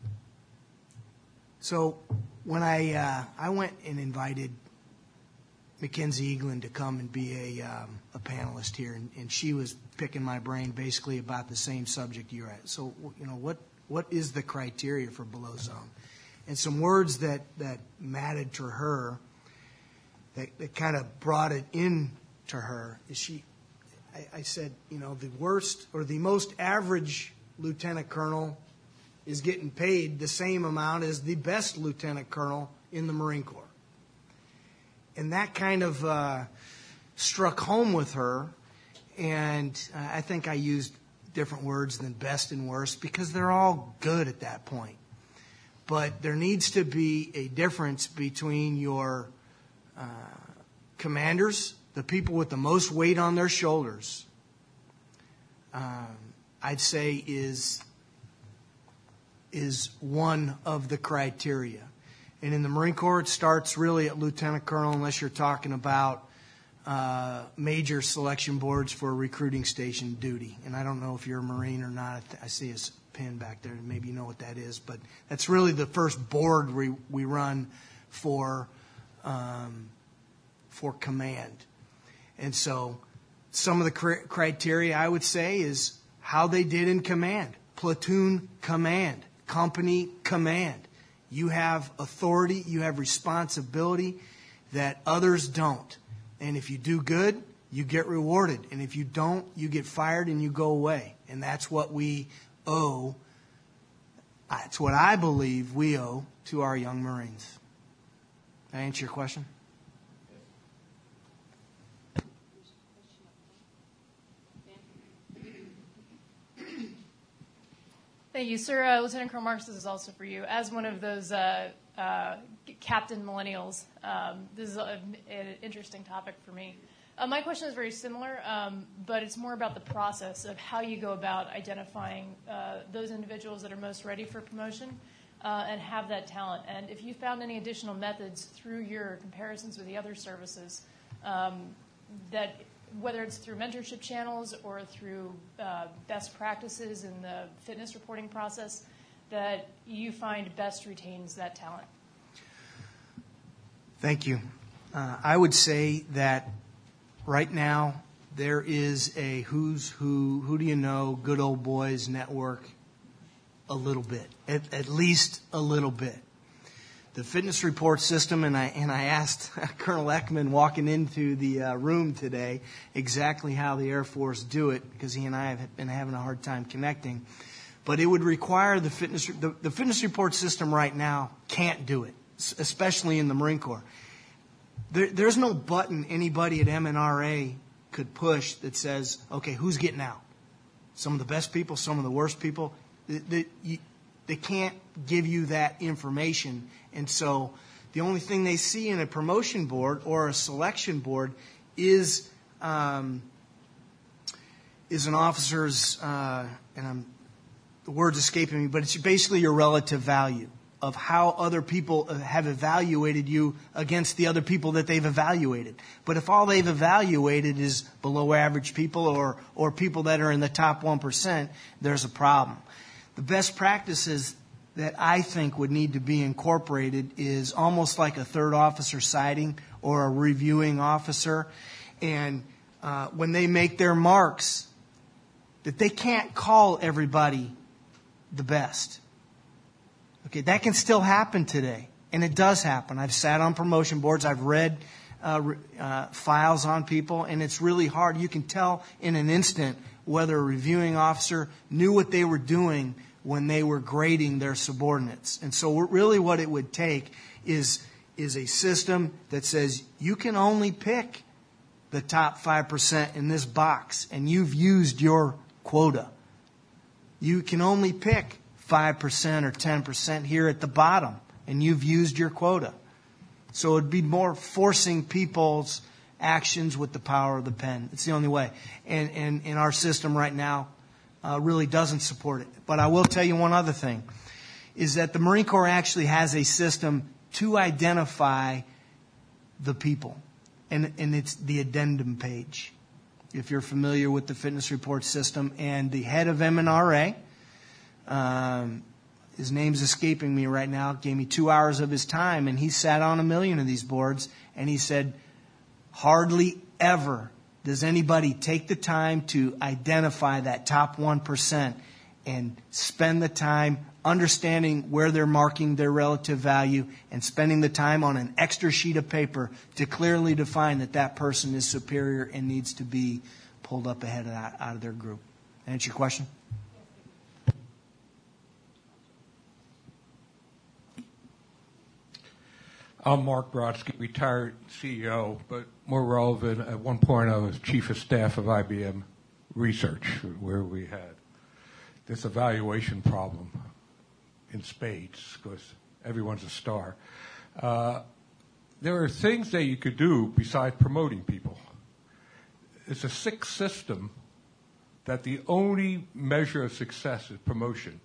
So when I uh, I went and invited Mackenzie Eaglin to come and be a, um, a panelist here, and, and she was picking my brain basically about the same subject you're at. So, you know, what what is the criteria for below zone? And some words that, that mattered to her, that, that kind of brought it in to her, is she, I, I said, you know, the worst or the most average lieutenant colonel is getting paid the same amount as the best lieutenant colonel in the Marine Corps. And that kind of uh, struck home with her, and uh, I think I used different words than best and worst because they're all good at that point. But there needs to be a difference between your uh, commanders, the people with the most weight on their shoulders, um, I'd say is, is one of the criteria. And in the Marine Corps, it starts really at lieutenant colonel, unless you're talking about uh, major selection boards for recruiting station duty. And I don't know if you're a Marine or not. I see a pin back there. Maybe you know what that is. But that's really the first board we, we run for um, for command. And so some of the cr- criteria, I would say, is how they did in command. Platoon command. Company command. You have authority, you have responsibility that others don't. And if you do good, you get rewarded. And if you don't, you get fired and you go away. And that's what we owe, that's what I believe we owe to our young Marines. Did I answer your question? Thank you, sir. Uh, Lieutenant Colonel Marks, this is also for you. As one of those uh, uh, captain millennials, um, this is a, an interesting topic for me. Uh, my question is very similar, um, but it's more about the process of how you go about identifying uh, those individuals that are most ready for promotion uh, and have that talent. And if you found any additional methods through your comparisons with the other services um, that whether it's through mentorship channels or through uh, best practices in the fitness reporting process, that you find best retains that talent? Thank you. Uh, I would say that right now there is a who's who, who do you know, good old boys network a little bit, at, at least a little bit. The fitness report system, and I and I asked Colonel Ekman walking into the uh, room today exactly how the Air Force do it, because he and I have been having a hard time connecting. But it would require the fitness the, the fitness report system right now can't do it, especially in the Marine Corps. There, there's no button anybody at M N R A could push that says, okay, who's getting out? Some of the best people, some of the worst people. The, the, you, they can't give you that information. And so the only thing they see in a promotion board or a selection board is um, is an officer's, uh, and I'm, the word's escaping me, but it's basically your relative value of how other people have evaluated you against the other people that they've evaluated. But if all they've evaluated is below average people or, or people that are in the top one percent, there's a problem. The best practices that I think would need to be incorporated is almost like a third officer sighting or a reviewing officer. And uh, when they make their marks, that they can't call everybody the best. Okay, that can still happen today. And it does happen. I've sat on promotion boards. I've read uh, uh, files on people, and it's really hard. You can tell in an instant whether a reviewing officer knew what they were doing when they were grading their subordinates. And so really what it would take is, is a system that says you can only pick the top five percent in this box, and you've used your quota. You can only pick five percent or ten percent here at the bottom, and you've used your quota. So it would be more forcing people's actions with the power of the pen. It's the only way. And, and, and our system right now Uh, really doesn't support it. But I will tell you one other thing, is that the Marine Corps actually has a system to identify the people. And, and it's the addendum page. If you're familiar with the fitness report system, and the head of M N R A, um, his name's escaping me right now, gave me two hours of his time, and he sat on a million of these boards, and he said, Hardly ever does anybody take the time to identify that top one percent and spend the time understanding where they're marking their relative value and spending the time on an extra sheet of paper to clearly define that that person is superior and needs to be pulled up ahead of that, out of their group. Answer your question? I'm Mark Brodsky, retired C E O, but more relevant, at one point I was chief of staff of I B M Research, where we had this evaluation problem in spades, because everyone's a star. Uh, there are things that you could do besides promoting people. It's a sick system that the only measure of success is promotion.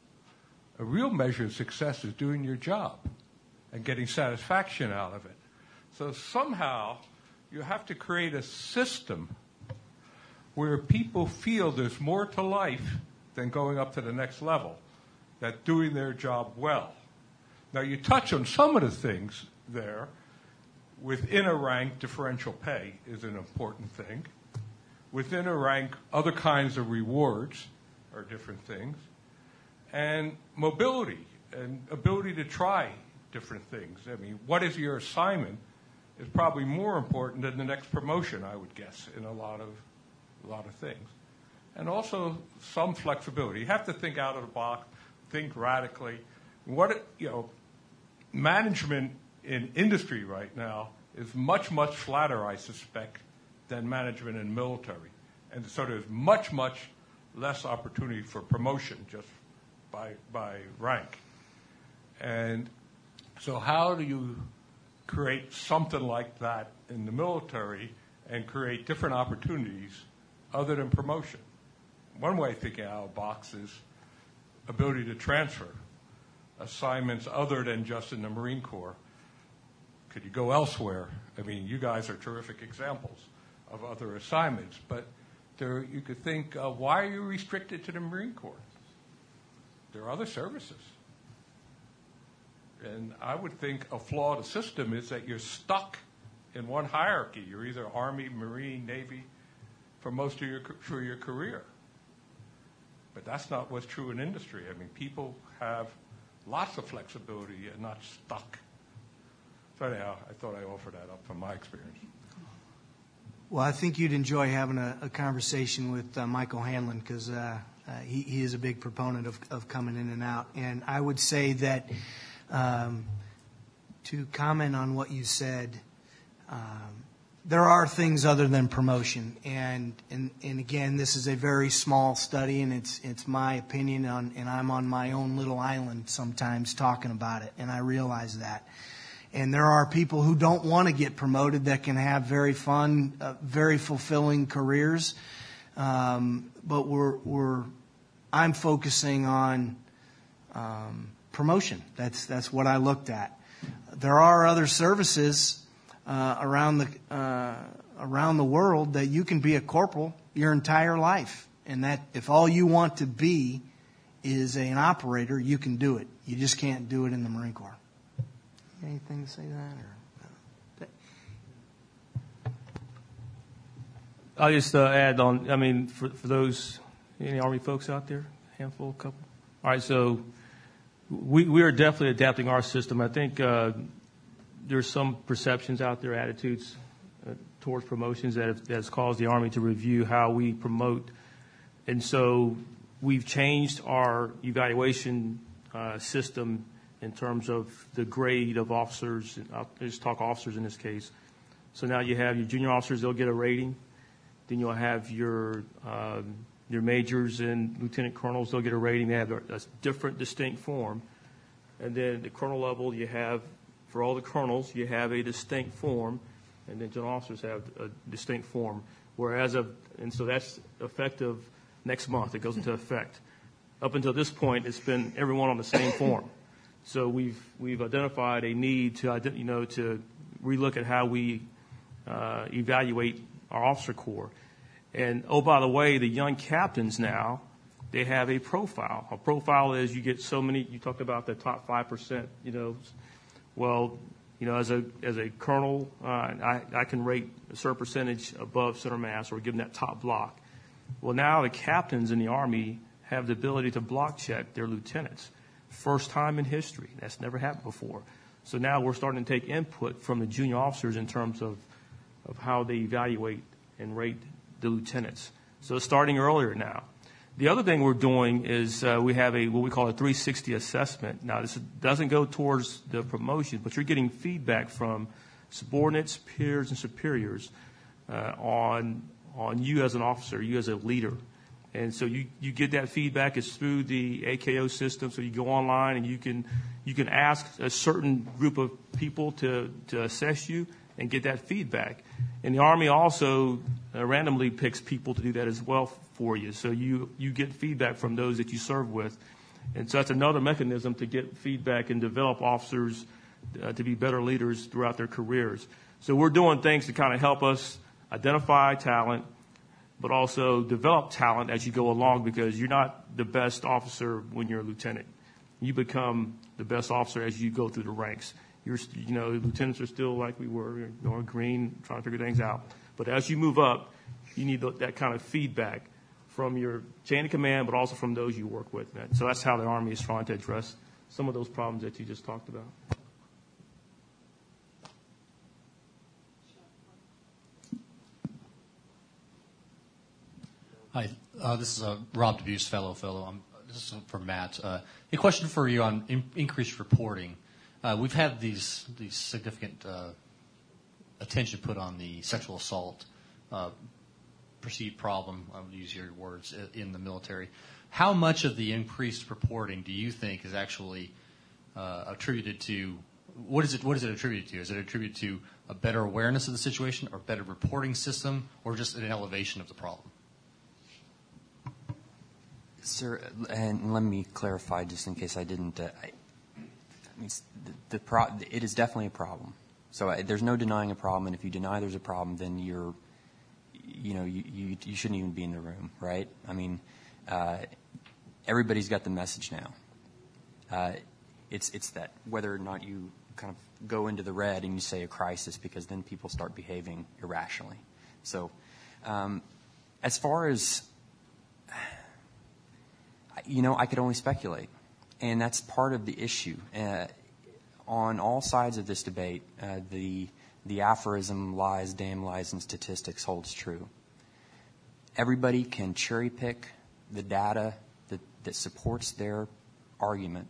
A real measure of success is doing your job and getting satisfaction out of it. So somehow you have to create a system where people feel there's more to life than going up to the next level, that doing their job well. Now you touch on some of the things there. Within a rank, differential pay is an important thing. Within a rank, other kinds of rewards are different things. And mobility and ability to try different things. I mean, what is your assignment is probably more important than the next promotion, I would guess, in a lot of a lot of things. And also some flexibility. You have to think out of the box, think radically. What, you know, management in industry right now is much, much flatter, I suspect, than management in military. And so there's much, much less opportunity for promotion just by by rank. And so how do you create something like that in the military and create different opportunities other than promotion? One way of thinking out of the box is ability to transfer assignments other than just in the Marine Corps. Could you go elsewhere? I mean, you guys are terrific examples of other assignments, but there you could think, uh, why are you restricted to the Marine Corps? There are other services. And I would think a flaw of the system is that you're stuck in one hierarchy. You're either Army, Marine, Navy for most of your for your career. But that's not what's true in industry. I mean, people have lots of flexibility and not stuck. So anyhow, I thought I offered that up from my experience. Well, I think you'd enjoy having a, a conversation with uh, Michael Hanlon, because uh, uh, he, he is a big proponent of, of coming in and out. And I would say that um, to comment on what you said, um, there are things other than promotion. And, and and again, this is a very small study, and it's it's my opinion, on, and I'm on my own little island sometimes talking about it, and I realize that. And there are people who don't want to get promoted that can have very fun, uh, very fulfilling careers. Um, but we're, we're, I'm focusing on um, promotion. That's that's what I looked at. There are other services uh, around the uh, around the world that you can be a corporal your entire life, and that if all you want to be is an operator, you can do it. You just can't do it in the Marine Corps. Anything to say to that? Or? I'll just uh, add on, I mean, for, for those, any Army folks out there? Handful, couple? All right, so we, we are definitely adapting our system. I think uh, there's some perceptions out there, attitudes uh, towards promotions that have, that has caused the Army to review how we promote. And so we've changed our evaluation uh, system in terms of the grade of officers. I'll just talk officers in this case. So now you have your junior officers, they'll get a rating. Then you'll have your um, your majors and lieutenant colonels, they'll get a rating. They have a, a different, distinct form. And then at the colonel level, you have, for all the colonels, you have a distinct form. And then general officers have a distinct form. Whereas, of, and so that's effective next month. It goes into effect. Up until this point, it's been everyone on the same form. So we've we've identified a need to you know to relook at how we uh, evaluate our officer corps. And oh, by the way, the young captains now, they have a profile. A profile is you get so many. You talked about the top five percent. You know, well, You know, as a as a colonel, uh, I, I can rate a certain percentage above center mass or give them that top block. Well, now the captains in the Army have the ability to block check their lieutenants. First time in history. That's never happened before. So now we're starting to take input from the junior officers in terms of, of how they evaluate and rate the lieutenants. So it's starting earlier now. The other thing we're doing is uh, we have a what we call a three sixty assessment. Now, this doesn't go towards the promotion, but you're getting feedback from subordinates, peers, and superiors uh, on on you as an officer, you as a leader. And so you, you get that feedback. It's through the A K O system. So you go online and you can you can ask a certain group of people to, to assess you and get that feedback. And the Army also uh, randomly picks people to do that as well for you. So you, you get feedback from those that you serve with. And so that's another mechanism to get feedback and develop officers uh, to be better leaders throughout their careers. So we're doing things to kind of help us identify talent, but also develop talent as you go along, because you're not the best officer when you're a lieutenant. You become the best officer as you go through the ranks. You're, you know, lieutenants are still like we were, you know, green, trying to figure things out. But as you move up, you need that kind of feedback from your chain of command, but also from those you work with. So that's how the Army is trying to address some of those problems that you just talked about. Hi, uh, this is uh, Rob DeBuse, fellow fellow. I'm, this is for Matt. Uh, a question for you on in, increased reporting. Uh, we've had these these significant uh, attention put on the sexual assault uh, perceived problem. I would use your words in the military. How much of the increased reporting do you think is actually uh, attributed to? What is it? What is it attributed to? Is it attributed to a better awareness of the situation, or better reporting system, or just an elevation of the problem? Sir, and let me clarify just in case I didn't. Uh, I, I mean, the, the pro, it is definitely a problem. So I, there's no denying a problem, and if you deny there's a problem, then you're, you know, you, you, you shouldn't even be in the room, right? I mean, uh, everybody's got the message now. Uh, it's it's that whether or not you kind of go into the red and you say a crisis, because then people start behaving irrationally. So, um, as far as you know, I could only speculate, and that's part of the issue. Uh, on all sides of this debate, uh, the the aphorism "lies, damn lies, and statistics" holds true. Everybody can cherry pick the data that, that supports their argument,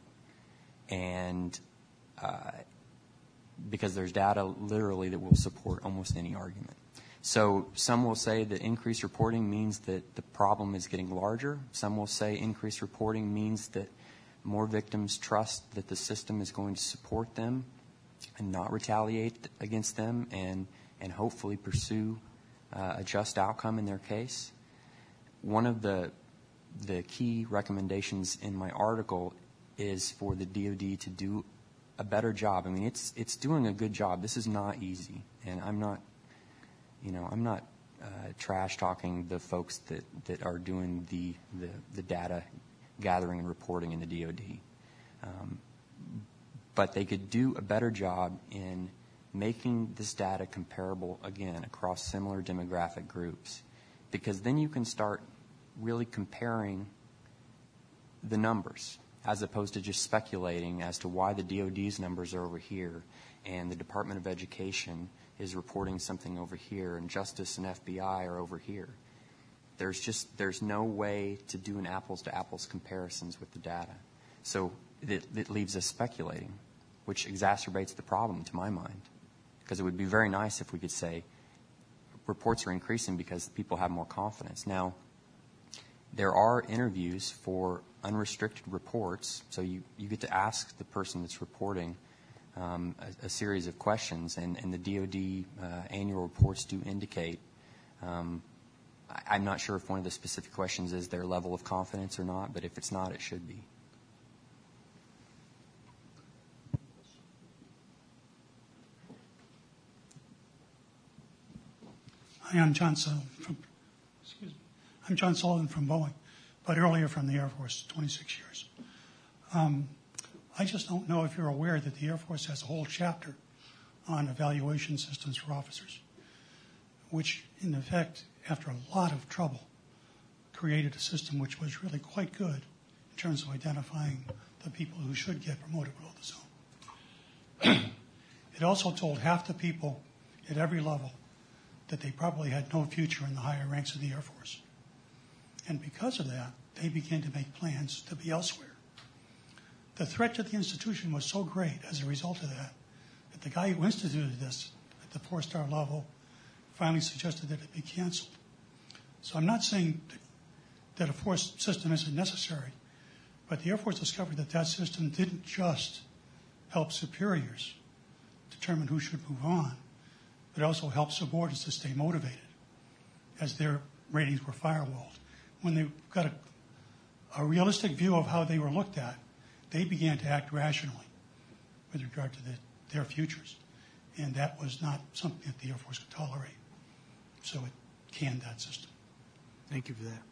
and uh, because there's data literally that will support almost any argument. So some will say that increased reporting means that the problem is getting larger. Some will say increased reporting means that more victims trust that the system is going to support them and not retaliate against them, and, and hopefully pursue uh, a just outcome in their case. One of the, the key recommendations in my article is for the D O D to do a better job. I mean, it's, it's doing a good job. This is not easy, and I'm not You know, I'm not uh, trash talking the folks that, that are doing the, the, the data gathering and reporting in the D O D. Um, but they could do a better job in making this data comparable, again, across similar demographic groups. Because then you can start really comparing the numbers, as opposed to just speculating as to why the D O D's numbers are over here and the Department of Education is reporting something over here, and Justice and F B I are over here. There's just, there's no way to do an apples-to-apples comparisons with the data. So it, it leaves us speculating, which exacerbates the problem to my mind. Because it would be very nice if we could say reports are increasing because people have more confidence. Now, there are interviews for unrestricted reports, so you, you get to ask the person that's reporting Um, a, a series of questions, and, and the D O D uh, annual reports do indicate. Um, I, I'm not sure if one of the specific questions is their level of confidence or not, but if it's not, it should be. Hi, I'm John Sullivan from. Excuse me. I'm John Sullivan from Boeing, but earlier from the Air Force, twenty-six years. Um, I just don't know if you're aware that the Air Force has a whole chapter on evaluation systems for officers, which in effect, after a lot of trouble, created a system which was really quite good in terms of identifying the people who should get promoted below the zone. It also told half the people at every level that they probably had no future in the higher ranks of the Air Force. And because of that, they began to make plans to be elsewhere. The threat to the institution was so great as a result of that, that the guy who instituted this at the four-star level finally suggested that it be canceled. So I'm not saying that a force system isn't necessary, but the Air Force discovered that that system didn't just help superiors determine who should move on, but also helped subordinates to stay motivated as their ratings were firewalled. When they got a, a realistic view of how they were looked at, they began to act rationally with regard to the, their futures. And that was not something that the Air Force could tolerate. So it canned that system. Thank you for that.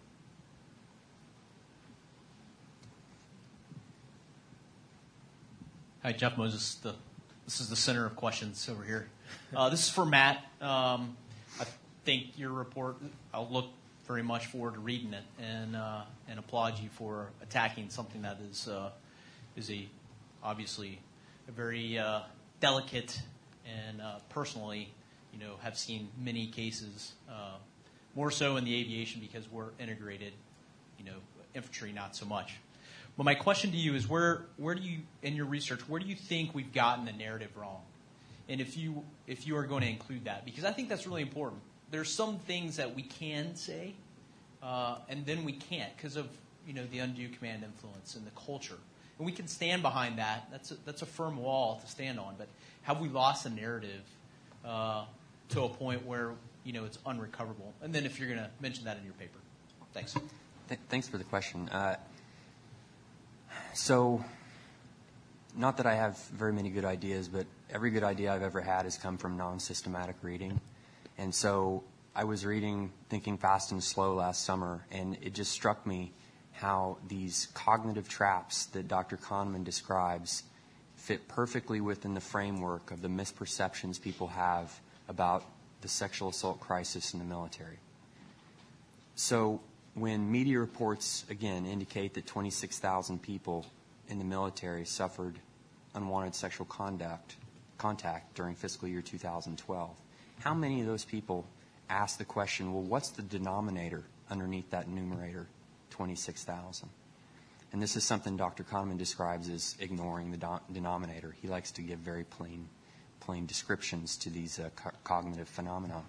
Hi, Jeff Moses. The, this is the center of questions over here. Uh, this is for Matt. Um, I think your report, I'll look very much forward to reading it and uh, and applaud you for attacking something that is uh, is a obviously a very uh, delicate and uh, personally, you know, have seen many cases, uh, more so in the aviation because we're integrated, you know, infantry not so much. But my question to you is where where do you, in your research, where do you think we've gotten the narrative wrong? And if you if you are going to include that, because I think that's really important. There's some things that we can say, uh, and then we can't because of, you know, the undue command influence and the culture. And we can stand behind that. That's a, that's a firm wall to stand on. But have we lost the narrative uh, to a point where, you know, it's unrecoverable? And then if you're going to mention that in your paper. Thanks. Th- thanks for the question. Uh, so, not that I have very many good ideas, but every good idea I've ever had has come from non-systematic reading. And so I was reading Thinking Fast and Slow last summer, and it just struck me how these cognitive traps that Doctor Kahneman describes fit perfectly within the framework of the misperceptions people have about the sexual assault crisis in the military. So when media reports, again, indicate that twenty-six thousand people in the military suffered unwanted sexual conduct, contact during fiscal year two thousand twelve, how many of those people ask the question, well, what's the denominator underneath that numerator, twenty-six thousand? And this is something Doctor Kahneman describes as ignoring the do- denominator. He likes to give very plain, plain descriptions to these uh, co- cognitive phenomena.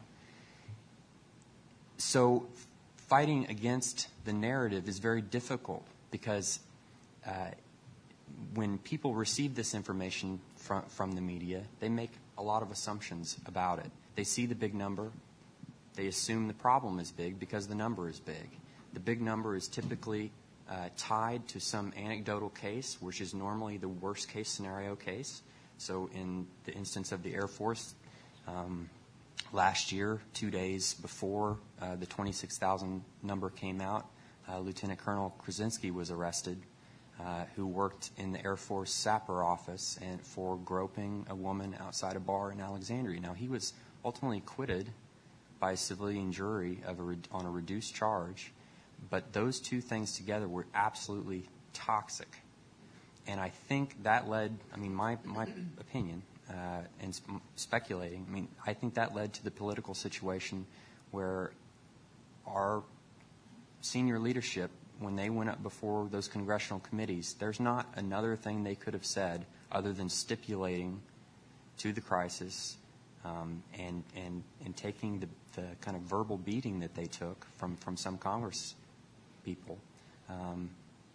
So fighting against the narrative is very difficult because uh, when people receive this information from, from the media, they make a lot of assumptions about it. They see the big number. They assume the problem is big because the number is big. The big number is typically uh, tied to some anecdotal case, which is normally the worst case scenario case. So in the instance of the Air Force, um, last year, two days before uh, the twenty-six thousand number came out, uh, Lieutenant Colonel Krasinski was arrested, uh, who worked in the Air Force Sapper office and for groping a woman outside a bar in Alexandria. Now, he was ultimately acquitted by a civilian jury of a re- on a reduced charge, but those two things together were absolutely toxic. And I think that led, I mean, my, my opinion, uh, and sp- speculating, I mean, I think that led to the political situation where our senior leadership, when they went up before those congressional committees, there's not another thing they could have said other than stipulating to the crisis um, and, and, and taking the, the kind of verbal beating that they took from, from some Congress people. Um,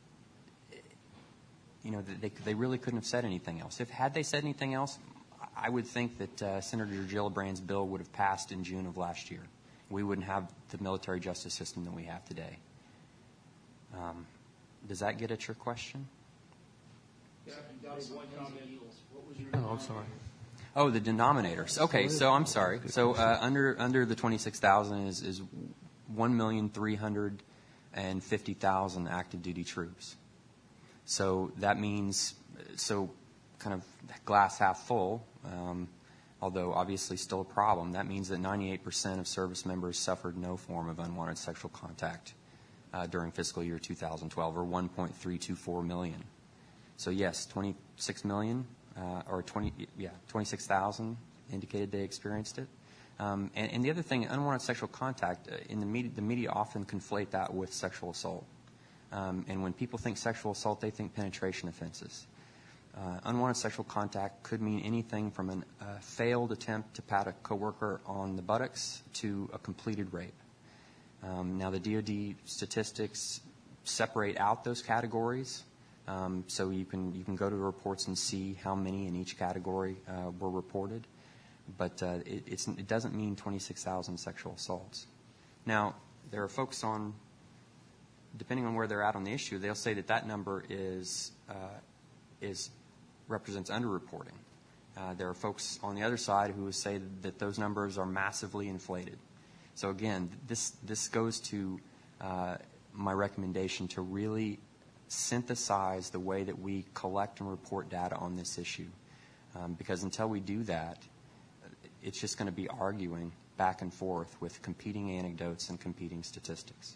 you know, they, they really couldn't have said anything else. If had they said anything else, I would think that uh, Senator Gillibrand's bill would have passed in June of last year. We wouldn't have the military justice system that we have today. Um, does that get at your question? Yeah, one comment. What was your Oh, I'm sorry. Oh, the denominators. Okay, so I'm sorry. So uh, under under the twenty-six thousand is is one million three hundred and fifty thousand active duty troops. So that means, so kind of glass half full. Um, although obviously still a problem. That means that ninety-eight percent of service members suffered no form of unwanted sexual contact uh, during fiscal year two thousand twelve, or one point three two four million. So yes, twenty-six million, uh, or twenty, yeah, twenty-six thousand indicated they experienced it. Um, and, and the other thing, unwanted sexual contact, uh, in the media, the media often conflate that with sexual assault. Um, and when people think sexual assault, they think penetration offenses. Uh, unwanted sexual contact could mean anything from a uh, failed attempt to pat a coworker on the buttocks to a completed rape. Um, now, the D O D statistics separate out those categories, um, so you can you can go to the reports and see how many in each category uh, were reported. But uh, it, it's, it doesn't mean twenty-six thousand sexual assaults. Now, there are folks on, depending on where they're at on the issue, they'll say that that number is uh, is represents underreporting. Uh, there are folks on the other side who would say that those numbers are massively inflated. So again, this this goes to uh, my recommendation to really synthesize the way that we collect and report data on this issue, um, because until we do that, it's just going to be arguing back and forth with competing anecdotes and competing statistics.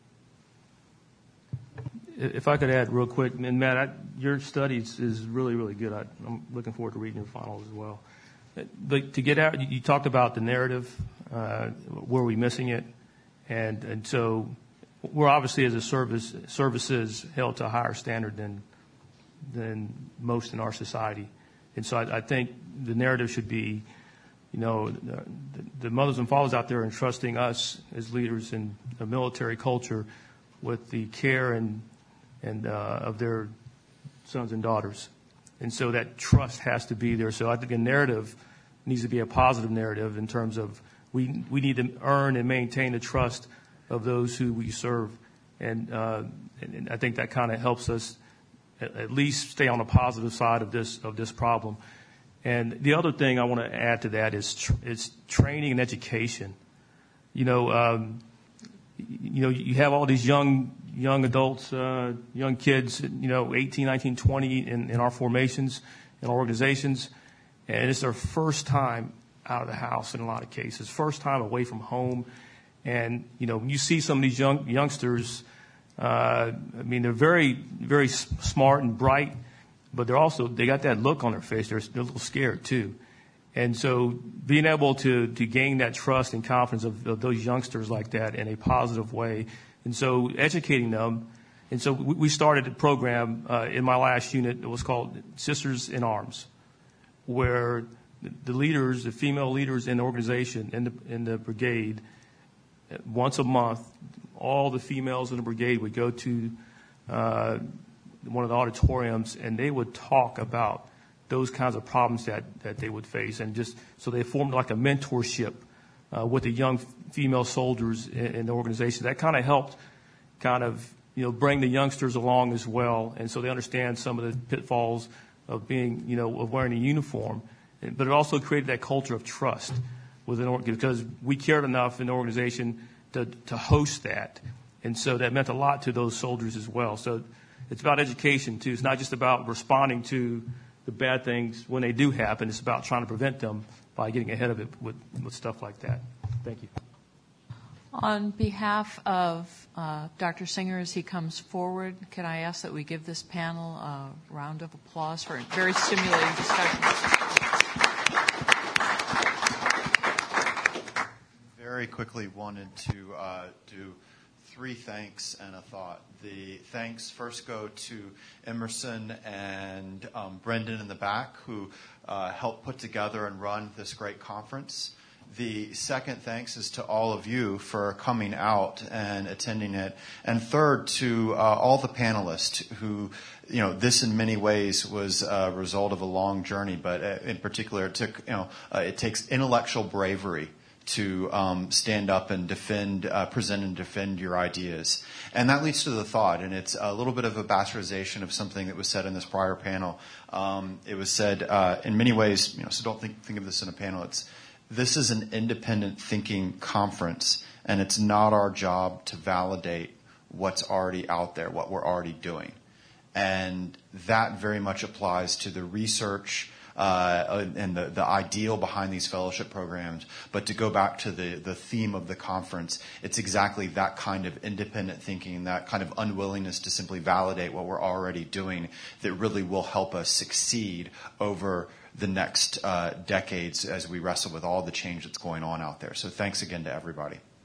If I could add real quick, and Matt, I, your studies is really, really good. I, I'm looking forward to reading your finals as well. But to get out, you, you talked about the narrative, uh, where we're missing it, and and so we're obviously as a service services held to a higher standard than than most in our society, and so I, I think the narrative should be, you know, the, the mothers and fathers out there entrusting us as leaders in a military culture with the care and and uh, of their sons and daughters. And so that trust has to be there. So I think a narrative needs to be a positive narrative in terms of we we need to earn and maintain the trust of those who we serve. And, uh, and, and I think that kind of helps us at, at least stay on the positive side of this of this problem. And the other thing I want to add to that is tr- is training and education. You know, um, you know, you have all these young young adults, uh, young kids, you know, eighteen, nineteen, twenty in, in our formations, in our organizations, and it's their first time out of the house in a lot of cases, first time away from home. And, you know, when you see some of these young youngsters, uh, I mean, they're very, very smart and bright, but they're also, they got that look on their face. They're, they're a little scared too. And so being able to, to gain that trust and confidence of, of those youngsters like that in a positive way. And so educating them. And so we, we started a program uh, in my last unit. It was called Sisters in Arms, where the leaders, the female leaders in the organization, in the, in the brigade, once a month, all the females in the brigade would go to uh, one of the auditoriums, and they would talk about those kinds of problems that, that they would face. And just so they formed like a mentorship uh, with the young female soldiers in, in the organization. That kind of helped kind of, you know, bring the youngsters along as well. And so they understand some of the pitfalls of being, you know, of wearing a uniform. But it also created that culture of trust within, because we cared enough in the organization to, to host that. And so that meant a lot to those soldiers as well. So it's about education too. It's not just about responding to the bad things when they do happen. It's about trying to prevent them by getting ahead of it with, with stuff like that. Thank you. On behalf of uh, Doctor Singer, as he comes forward, can I ask that we give this panel a round of applause for a very stimulating discussion? Very quickly wanted to uh, do three thanks and a thought. The thanks first go to Emerson and um, Brendan in the back, who uh, helped put together and run this great conference. The second thanks is to all of you for coming out and attending it. And third, to uh, all the panelists who, you know, this in many ways was a result of a long journey, but in particular, it took, you know, uh, it takes intellectual bravery to um, stand up and defend, uh, present and defend your ideas. And that leads to the thought, and it's a little bit of a bastardization of something that was said in this prior panel. Um, it was said uh, in many ways, you know, so don't think, think of this in a panel. It's, this is an independent thinking conference, and it's not our job to validate what's already out there, what we're already doing. And that very much applies to the research uh, and the, the ideal behind these fellowship programs. But to go back to the, the theme of the conference, it's exactly that kind of independent thinking, that kind of unwillingness to simply validate what we're already doing that really will help us succeed over the next uh, decades as we wrestle with all the change that's going on out there. So thanks again to everybody.